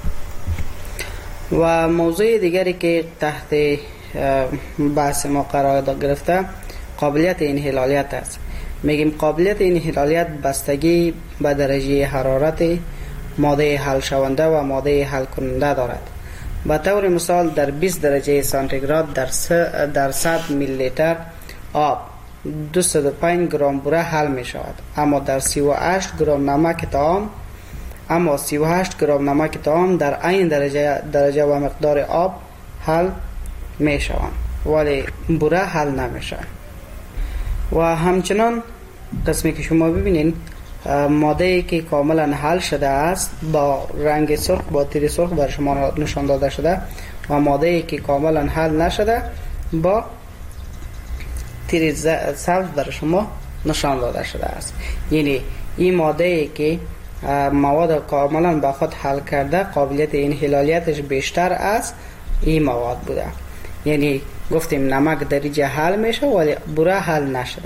و موضوع دیگری که تحت بحث ما قرار گرفته قابلیت انحلالیت است. میگیم قابلیت انحلالیت بستگی به درجه حرارت ماده حل شونده و ماده حل کننده دارد. به طور مثال در 20 درجه سانتیگراد در 100 میلی لیتر آب 205 گرم بوره حل می شود، اما در 38 گرم نمک طعام در عین درجه و مقدار آب حل می شوند، ولی بوره حل نمی شود. و همچنان قسمی که شما ببینید ماده که کاملا حل شده است با رنگ سرخ با تیر سرخ بر شما نشان داده شده و ماده که کاملا حل نشده با تیر سبز بر شما نشان داده شده است. یعنی این ماده که مواد کاملا با خود حل کرده قابلیت انحلالیتش بیشتر از این مواد بوده. یعنی گفتیم نمک درجه حل میشه ولی بوره حل نشده.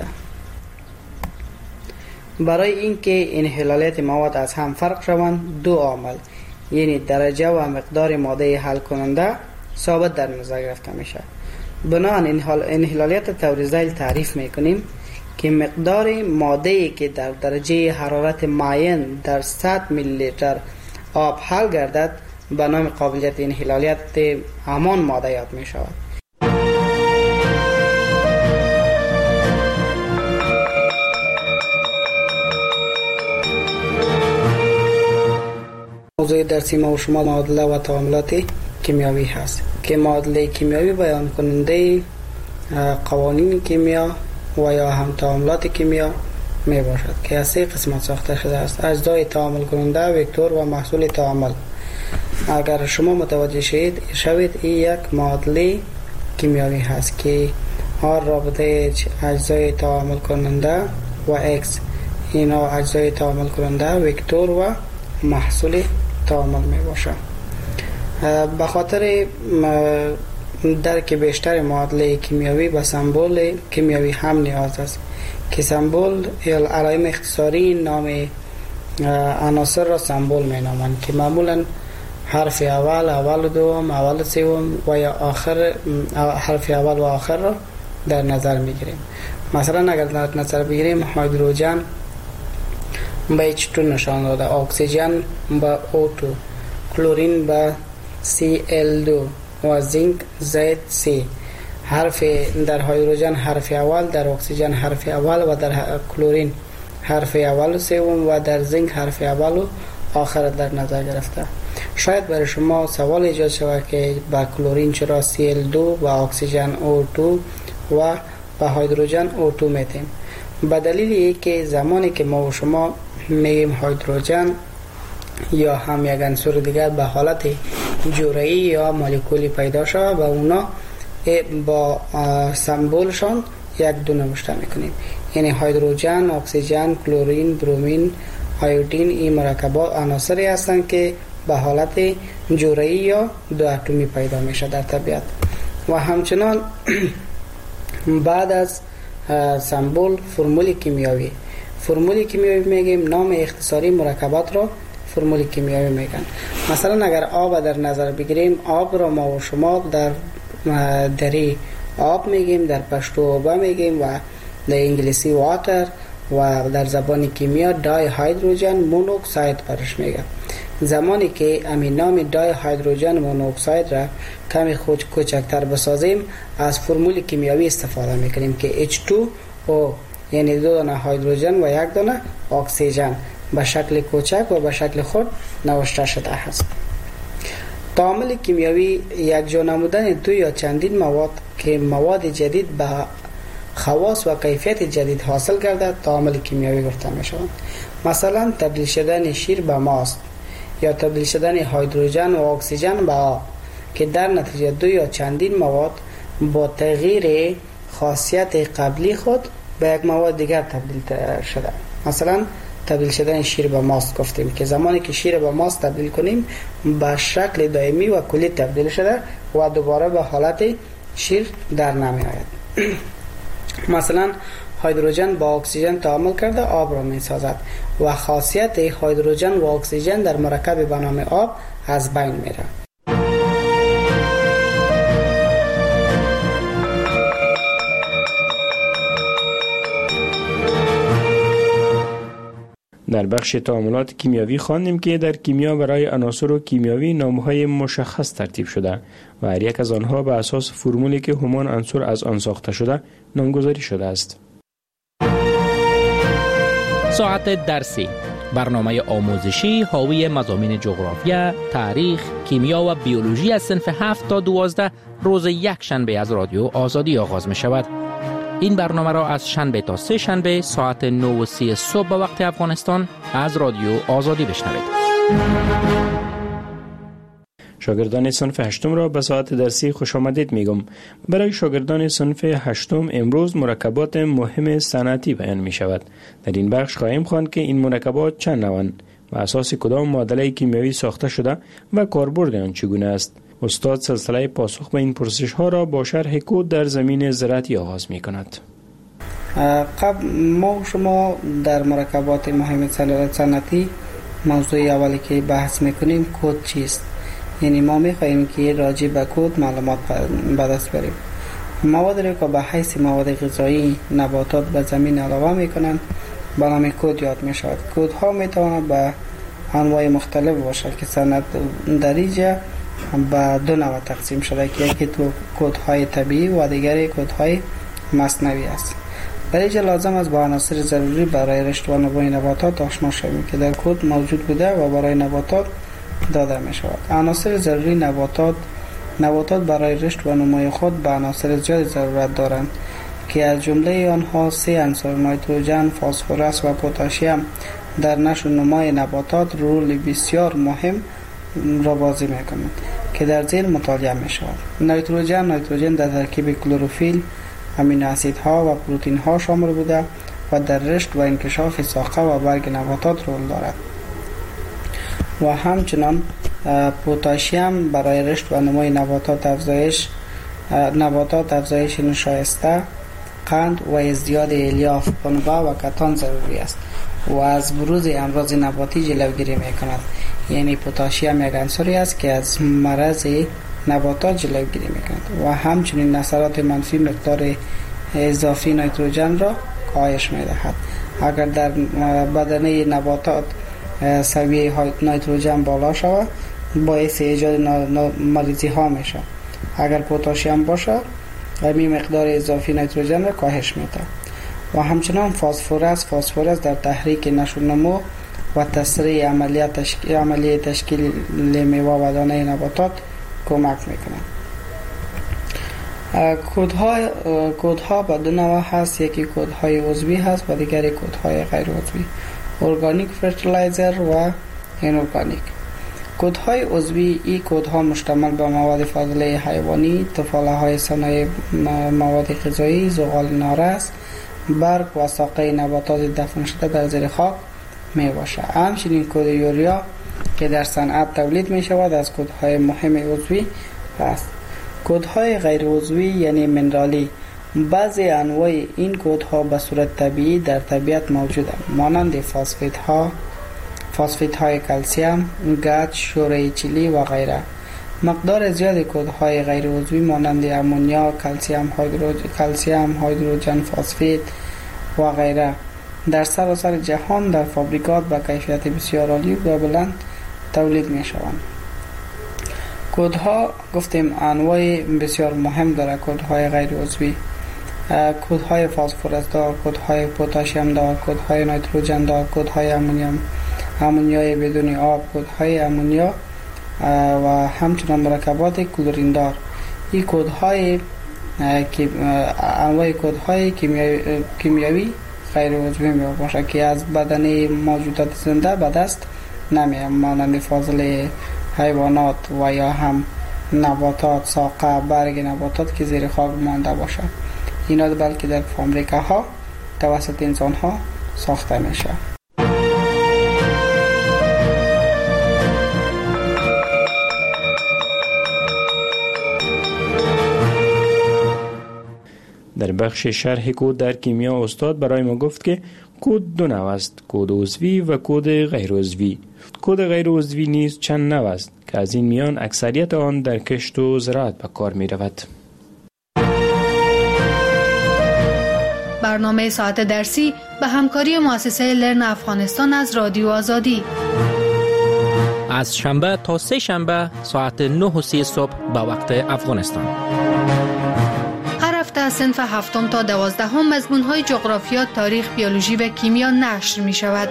برای اینکه انحلالیت مواد از هم فرق شوند دو عامل، یعنی درجه و مقدار ماده حل کننده ثابت در نظر گرفته میشه. بنابراین انحلالیت طور ذیل تعریف میکنیم که مقدار ماده‌ای که در درجه حرارت معین در 100 میلی لیتر آب حل گردد به نام قابلیت انحلالیت همان ماده یاد می شود. موضوع درسی ما و شما معادله و تعاملات کیمیایی هست که معادله کیمیایی بیان کننده قوانین کیمیا و یا هم تعاملات کیمیا می باشد که از سه قسمت ساخته شده است: اجزای تعامل کننده، وکتور و محصول تعامل. اگر شما متوجه شوید این یک معادله کیمیایی هست که هر رابطه اجزای تعامل کننده و X اینا اجزای تعامل کننده وکتور و محصول تعامل می باشه. به خاطر درک بیشتر معادله کیمیایی به سمبل کیمیایی هم نیاز است که سمبل علائم اختصاری نام عناصر را سمبل می نامند که معمولا حرف اول و دوم، اول و سوم و یا آخر، حرف اول و آخر را در نظر می گیریم. مثلا اگر در نظر بگیریم هیدروژن به H2 نشان داده، اکسیژن به O2، کلورین به Cl2 و زینک ZC. حرف در هیدروژن حرف اول، در اکسیژن حرف اول و در کلورین حرف اول و سوم و در زینک حرف اول و آخر در نظر گرفته. شاید برای شما سوال ایجاد شود که با کلورین چرا Cl2 و اکسیژن O2 و با هیدروژن O2 میتیم؟ به دلیل اینکه زمانی که ما و شما میگیم هیدروژن یا هم یک عنصر دیگر به حالت جرعه‌ای یا مولکولی پیدا شود و اونا با سمبولشان یک دو نوشته میکنیم. یعنی هیدروژن، اکسیژن، کلورین، برومین، آیودین، این مرکبات عناصری هستند که به حالت جرعه‌ای یا دو اتمی پیدا میشه در طبیعت. و همچنان بعد از سمبول فرمول کیمیایی میگیم، نام اختصاری مرکبات را فرمول کیمیایی میگن. مثلا اگر آب در نظر بگیریم، آب را ما و شما در دری آب میگیم، در پشتو آب میگیم و در انگلیسی واتر و در زبان کیمیا دای هیدروژن مونوکساید برش میگن. زمانی که همین نام دای هیدروژن مونوکساید را کمی کوچکتر بسازیم، از فرمول کیمیایی استفاده میکنیم که H2O، یعنی دو دانه هیدروژن و یک دانه اکسیژن به شکل کوچک و به شکل خود نوشته شده است. تعامل کیمیایی یک جا نمودن دو یا چندین مواد که مواد جدید به خواص و کیفیت جدید حاصل کرده تعامل کیمیایی گفته می شود. مثلا تبدیل شدن شیر به ماست یا تبدیل شدن هیدروژن و اکسیژن به آب که در نتیجه دو یا چندین مواد با تغییر خاصیت قبلی خود به یک مواد دیگر تبدیل شده. مثلا تبدیل شدن شیر به ماست گفتیم که زمانی که شیر به ماست تبدیل کنیم به شکل دائمی و کلی تبدیل شده و دوباره به حالت شیر در نمی آید. مثلا هیدروژن با اکسیژن تعامل کرده آب را می سازد و خاصیت هیدروژن و اکسیژن در مرکب به نام آب از بین میره. در بخش تعاملات کیمیایی خواندیم که در کیمیا برای عناصر کیمیایی نامهای مشخص ترتیب شده و هر یک از آنها به اساس فرمولی که همان عنصر از آن ساخته شده نامگذاری شده است. ساعت درسی، برنامه آموزشی حاوی مضامین جغرافیا، تاریخ، کیمیا و بیولوژی از صنف 7 تا 12 روز یک شنبه از رادیو آزادی آغاز می شود. این برنامه را از شنبه تا سه شنبه ساعت 9:30 صبح به وقت افغانستان از رادیو آزادی بشنوید. شاگردان صنف 8 را به ساعت درسی خوش آمدید میگم. برای شاگردان صنف 8 امروز مرکبات مهم صنعتی بیان می شود. در این بخش خواهیم خواند که این مرکبات چند نوعند و اساس کدام معادله کیمیایی ساخته شده و کاربرد آن چگونه است. استاد سلسله پاسخ به این پرسش ها را با شرح کد در زمین زراعتی آغاز می کند. قبل ما شما در مرکبات مهم صنعتی موضوع اولی که بحث میکنیم کد چیست؟ یعنی ما میخواهیم که راجع به کد معلومات به دست بریم. مواد را که به حیث مواد غذایی نباتات به زمین علاوه میکنند به نام کد یاد میشود. کد ها میتواند به انواع مختلف باشد که صنعت در اینجا به دو نوع تقسیم شده که یکی تو کدهای طبیعی و دیگری کدهای مصنوعی است. در اینجا لازم است با عناصر ضروری برای رشد و نمو نباتات آشنا شویم که در کد موجود بوده و برای نباتات داده می شود. عناصر ضروری نباتات برای رشد و نمو خود به عناصر زیاد ضرورت دارند که از جمله آنها 3 عنصر نیتروژن، فسفرس و پتاسیم در نشو و نمای نباتات رول بسیار مهم را بازی میکنند که در زیر مطالعه می شود. نیتروژن در ترکیب کلروفیل، امینو اسیدها و پروتئین ها شامل بوده و در رشد و انکشاف ساقه و برگ نباتات رول دارد و همچنان پتاسیم برای رشد و نمای نباتات افزایش نشایسته، قند و ازدیاد الیاف، پنبه و کتان ضروری است و از بروز امراض نباتی جلوگیری میکند. یعنی پتاسیم یک عنصری است که از مرض نباتات جلوگیری میکند و همچنین اثرات منفی مقدار اضافی نیتروژن را کاهش میدهد. اگر در بدنه نباتات سویه نیتروژن بالا شود باعث ایجاد مریضی ها میشه. اگر پتاسیم باشه این مقدار اضافی نیتروژن را کاهش میده. و همچنان فسفرس در تحریک نشو نمو و تسریع عملیه تشکیل میوه و دانه نباتات کمک میکنه. کودها به دو نوع هست، یکی کودهای عضوی هست و دیگری کودهای غیر عضوی، ارگانیک فرتیلایزر و اینورگانیک. کودهای عضوی این کودها مشتمل به مواد فاضله حیوانی، تفاله های صنایع مواد غذایی، زغال نارس، برگ و ساقه نباتات دفن شده در زیر خاک می باشه. همچنین کود یوریا که در صنعت تولید می شود از کودهای مهم عضوی است. کودهای غیر عضوی یعنی منرالی، بعضی انواع این کودها به صورت طبیعی در طبیعت موجودند، مانند فاسفیت های کلسیم، گچ، شوره چیلی و غیره. مقدار زیاد کودهای غیر عضوی مانند امونیا، کلسیم هیدروژن فاسفید و غیره در سراسر جهان در فابریکات با کیفیت بسیار عالی و بلند تولید می شوند. کودها گفتیم انواع بسیار مهم داره. کودهای غیر عضوی، کودهای فسفرس دار، کودهای پتاسیم دار، کودهای نیتروژن دار، کودهای امونیای بدون آب، کودهای امونیا و همچنین مرکبات کلورین دار. این کودهای انواع کودهای کیمیایی غیر عضوی می باشه که از بدن موجودات زنده به دست نمیاد، مانند فاضله حیوانات و یا هم نباتات، ساقه، برگ نباتات که زیر خاک مانده باشه. اینا بلکه در فابریکه توسط انسان ها ساخته میشه. در بخش شرح کود در کیمیا استاد برای ما گفت که کود دو نوع است، کود عضوی و کود غیر عضوی. کود غیر عضوی نیز چند نوع است که از این میان اکثریت آن در کشت و زراعت به کار می رود. برنامه ساعت درسی به همکاری مؤسسه لرن افغانستان از رادیو آزادی از شنبه تا سه شنبه ساعت 9:30 صبح به وقت افغانستان. هر هفته از صنف 7 تا 12 مضمون‌های جغرافیا، تاریخ، بیولوژی و کیمیا نشر می شود.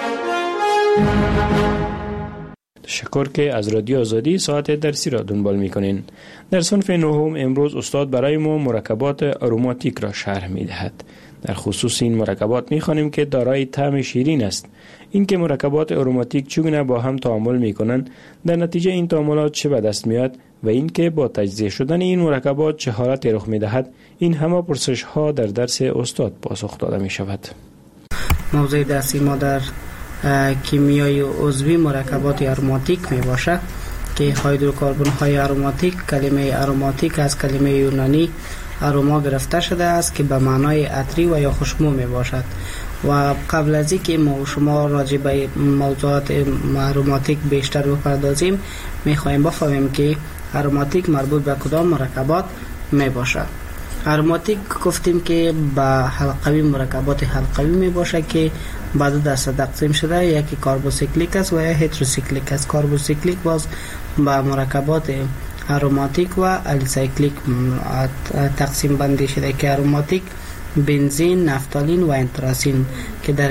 تشکر که از رادیو آزادی ساعت درسی را دنبال می‌کنین. در صنف 9 امروز استاد برای ما مرکبات آروماتیک را شرح می‌دهد. در خصوص این مرکبات می‌خوانیم که دارای طعم شیرین است. اینکه مرکبات آروماتیک چگونه با هم تعامل می‌کنند، در نتیجه این تعاملات چه به دست میاد و اینکه با تجزیه شدن این مرکبات چه حالتی رخ می‌دهد، این همه پرسش‌ها در درس استاد پاسخ داده می‌شود. موضوع درسی ما در کیمیای عضوی مرکبات آروماتیک می باشد که هیدروکربن های آروماتیک، کلمه آروماتیک از کلمه یونانی آروما گرفته شده است که به معنای عطری و یا خوشبو می باشد. و قبل از اینکه ما و شما راجع به موضوعات آروماتیک بیشتر بپردازیم، می خواهیم بفهمیم که آروماتیک مربوط به کدام مرکبات می باشد. آروماتیک گفتیم که به حلقوی مرکبات حلقوی می باشه که به دو دسته تقسیم شده، یکی کاربوسیکلیک است و یا هتروسیکلیک است. کاربوسیکلیک باز به مرکبات آروماتیک و الیسایکلیک تقسیم بندی شده که آروماتیک بنزین، نفتالین و انتراسین که در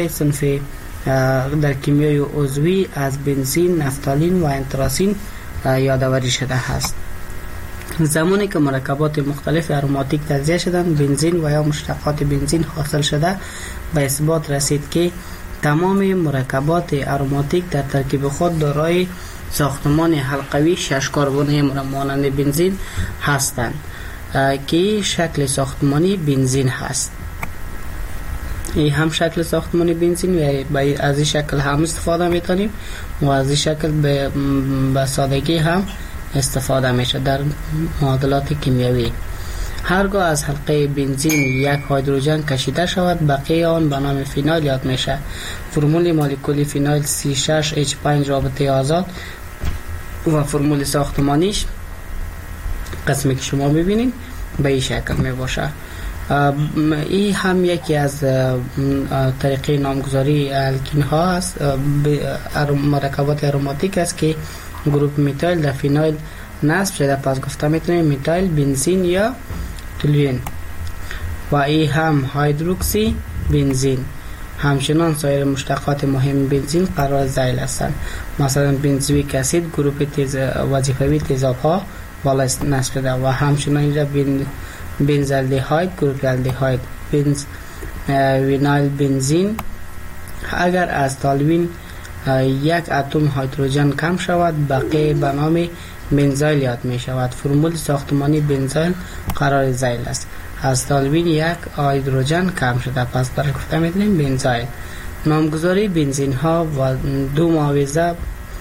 کیمیای عضوی از بنزین، نفتالین و انتراسین یادآوری شده است. زمانی که مرکبات مختلف آروماتیک تجزیه شدند، بنزین و یا مشتقات بنزین حاصل شده، به اثبات رسید که تمام مرکبات آروماتیک در ترکیب خود دارای ساختمان حلقوی 6 کربنی مانند بنزین هستند که شکل ساختمانی بنزین هست. این هم شکل ساختمان بنزین و از این شکل هم استفاده میتونیم و از این شکل به سادگی هم استفاده میشه در معادلات کیمیایی. هرگاه از حلقه بنزین یک هیدروژن کشیده شود بقیه آن به نام فینال یاد میشه. فرمول مولکولی فینال C6H5 رابطه آزاد و فرمول ساختمانیش قسمی که شما میبینید به این شکل میباشه. این هم یکی از طریقه نامگذاری الکین ها است، مرکبات اروماتیک است که گروپ میتایل در فینایل نصب شده، پس گفته میتونیم میتایل بنزین یا تولوئین. و این هم هیدروکسی بنزین. همچنان سایر مشتقات مهم بنزین قرار ذیل هستند، مثلا بنزویک اسید گروپ وظیفوی تیزاب ها بالا نصب شده و همچنان اینجا بنزالدهاید گروپ الدهاید، وینایل بنزین. اگر از تالوین یک اتم هیدروژن کم شود بقیه به نام بنزایل یاد می شود. فرمول ساختمانی بنزایل قرار ذیل است. از تالوین یک هیدروژن کم شده، پس برای گفته می دونیم بنزایل. نامگذاری بنزین ها و دو معاوضه،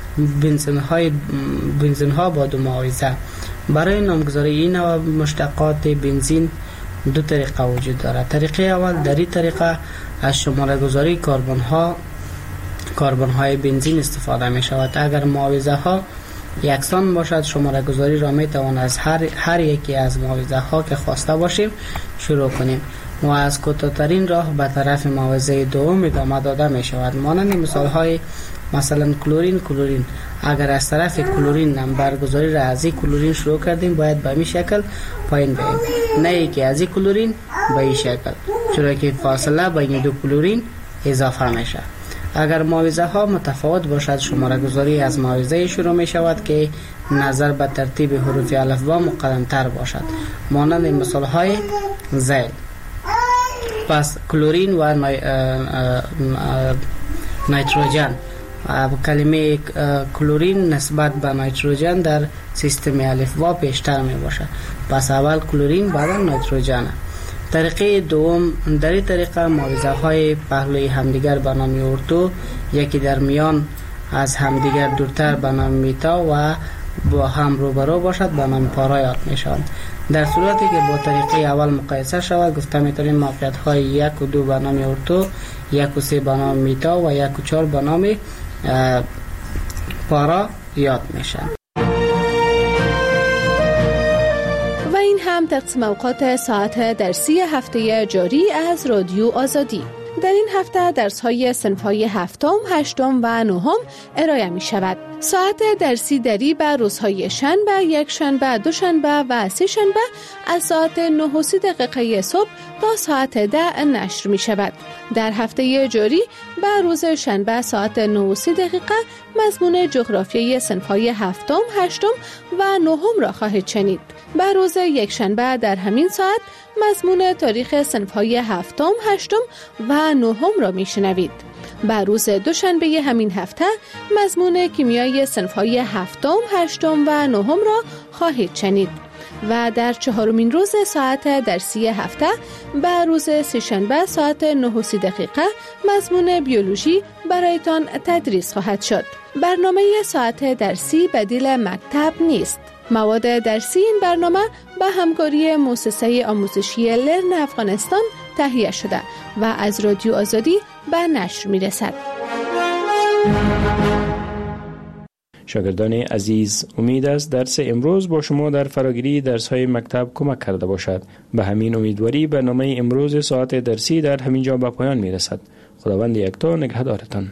بنزین ها با دو معاوضه. برای نامگذاری این نوع مشتقات بنزین دو طریقه وجود دارد. طریقه اول، در این طریقه از شماره گذاری کربن های بنزین استفاده می شود. اگر معاوضه ها یکسان باشد شماره گذاری را می توان از هر یکی از معاوضه ها که خواسته باشیم شروع کنیم و از کوتاه‌ترین راه به طرف معاوضه دوم ادامه داده می شود. مانند مثال های مثلا کلورین. اگر از طرف کلورین نمبر گذاری را از این کلورین شروع کردیم باید به این شکل پایین بریم، نه که از این کلورین به این شکل، چرا که فاصله بین دو کلورین اضافه میشه. اگر معاوضه ها متفاوت باشد شماره گذاری از معاوضه شروع می شود که نظر به ترتیب حروف الفبا مقدم تر باشد، مانند مثال های ذیل. پس کلورین و نیتروژن. کلمه کلورین نسبت به نیتروژن در سیستم الفبا پیشتر می باشد، پس اول کلورین بعد نیتروژن. طریقه دوم، در این طریقه معاوضه های پهلوی همدیگر به نام ارتو، یکی در میان از همدیگر دورتر به نام میتا و با هم روبرو باشد به نام پارا یاد میشوند. در صورتی که با طریقه اول مقایسه شود گفته میتونیم موقعیت های 1 و 2 به نام ارتو، 1 و 3 به نام میتا و 1 و 4 به نام پارا یاد میشن. و این هم تقسیم اوقات ساعت درسی هفته جاری از رادیو آزادی. در این هفته درس‌های صنف‌های هفتم، هشتم و نهم ارائه می شود. ساعت درسی دری به روزهای شنبه، یک شنبه، دو شنبه و سه شنبه از ساعت 9:30 صبح تا ساعت 10 نشر می شود. در هفته جاری به روز شنبه ساعت 9:30 مضمون جغرافیای صنف‌های هفتم، هشتم و نهم را خواهید شنید. به روز یک شنبه در همین ساعت مضمون تاریخ صنف‌های هفتم، هشتم و نهم را میشنوید. به روز دوشنبه همین هفته مضمون کیمیای صنف‌های هفتم، هشتم و نهم را خواهید شنید. و در چهارمین روز ساعت درسی هفته به روز سه‌شنبه ساعت 9:30 مضمون بیولوژی برایتان تدریس خواهد شد. برنامه ساعت درسی بدیل مکتب نیست. مواد درسی این برنامه به همکاری مؤسسه آموزشی لرن افغانستان تهیه شده و از رادیو آزادی به نشر می رسد. شاگردان عزیز، امید است درس امروز با شما در فراگیری درس‌های مکتب کمک کرده باشد. به همین امیدواری برنامه امروز ساعت درسی در همین جا به پایان می رسد. خداوند یکتا نگهدارتان.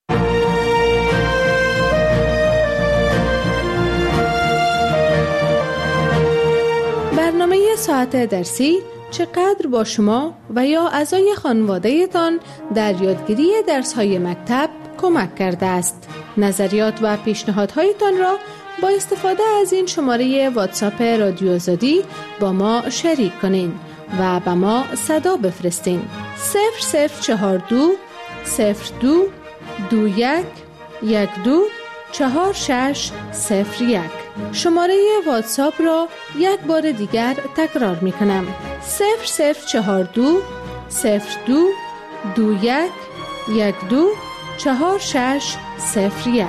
برنامه ساعت درسی چقدر با شما و یا اعضای خانواده تان در یادگیری درس‌های مکتب کمک کرده است. نظریات و پیشنهادهایتان را با استفاده از این شماره واتساپ رادیو آزادی با ما شریک کنین و به ما صدا بفرستین. 0042 02 21 12 4601. شماره واتساپ را یک بار دیگر تکرار می کنم. 0042 02 21124601.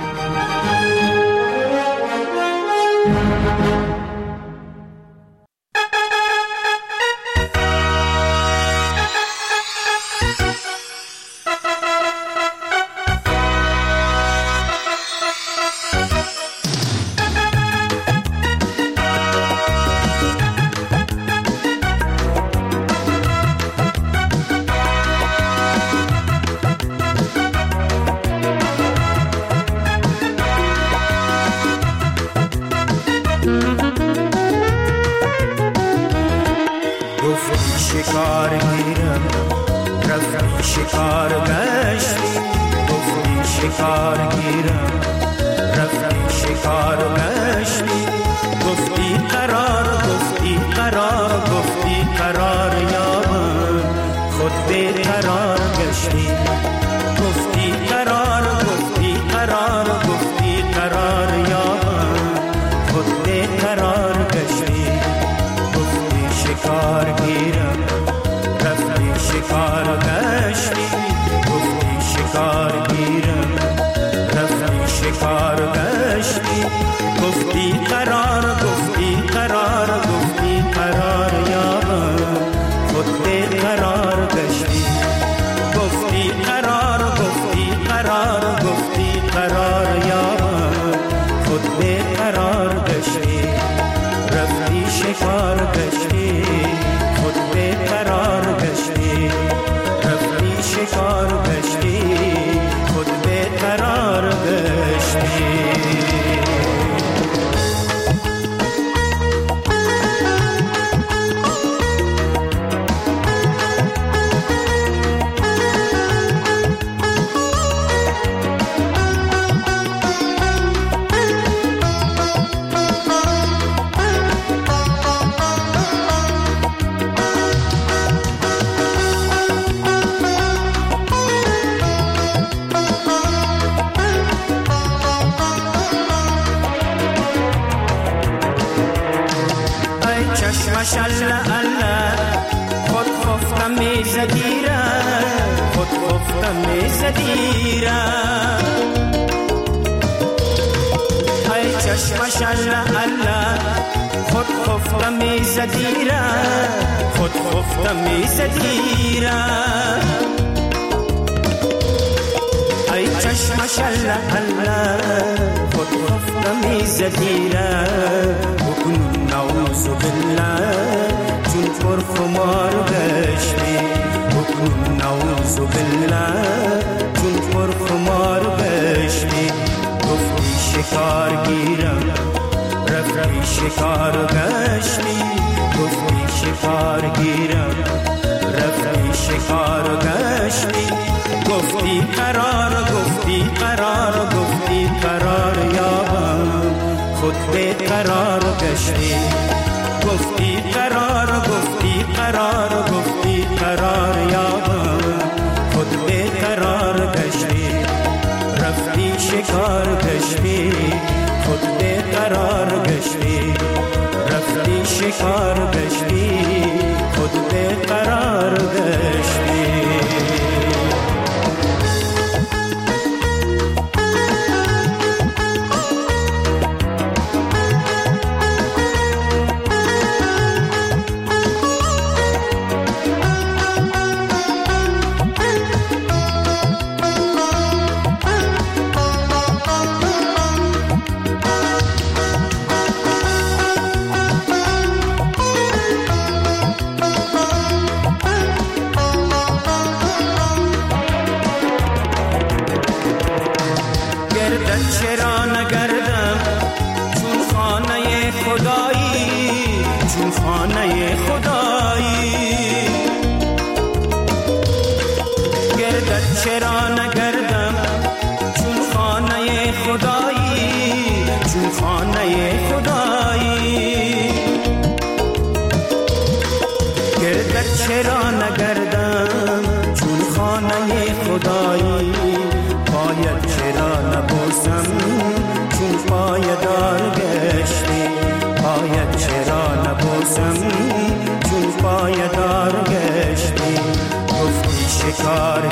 شکار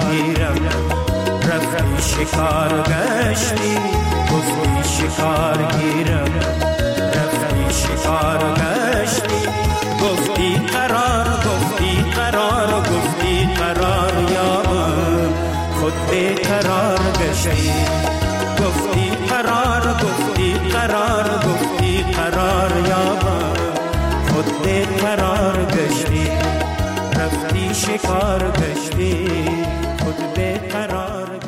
شکار گشتی گفتی شکار گیرم رفتی شکار گشتی گفتی قرار گفتی قرار یابم خود بیقرار گشتی گفتی قرار یابم خود بیقرار گشتی رفتی شکار گشتی خود بیقرار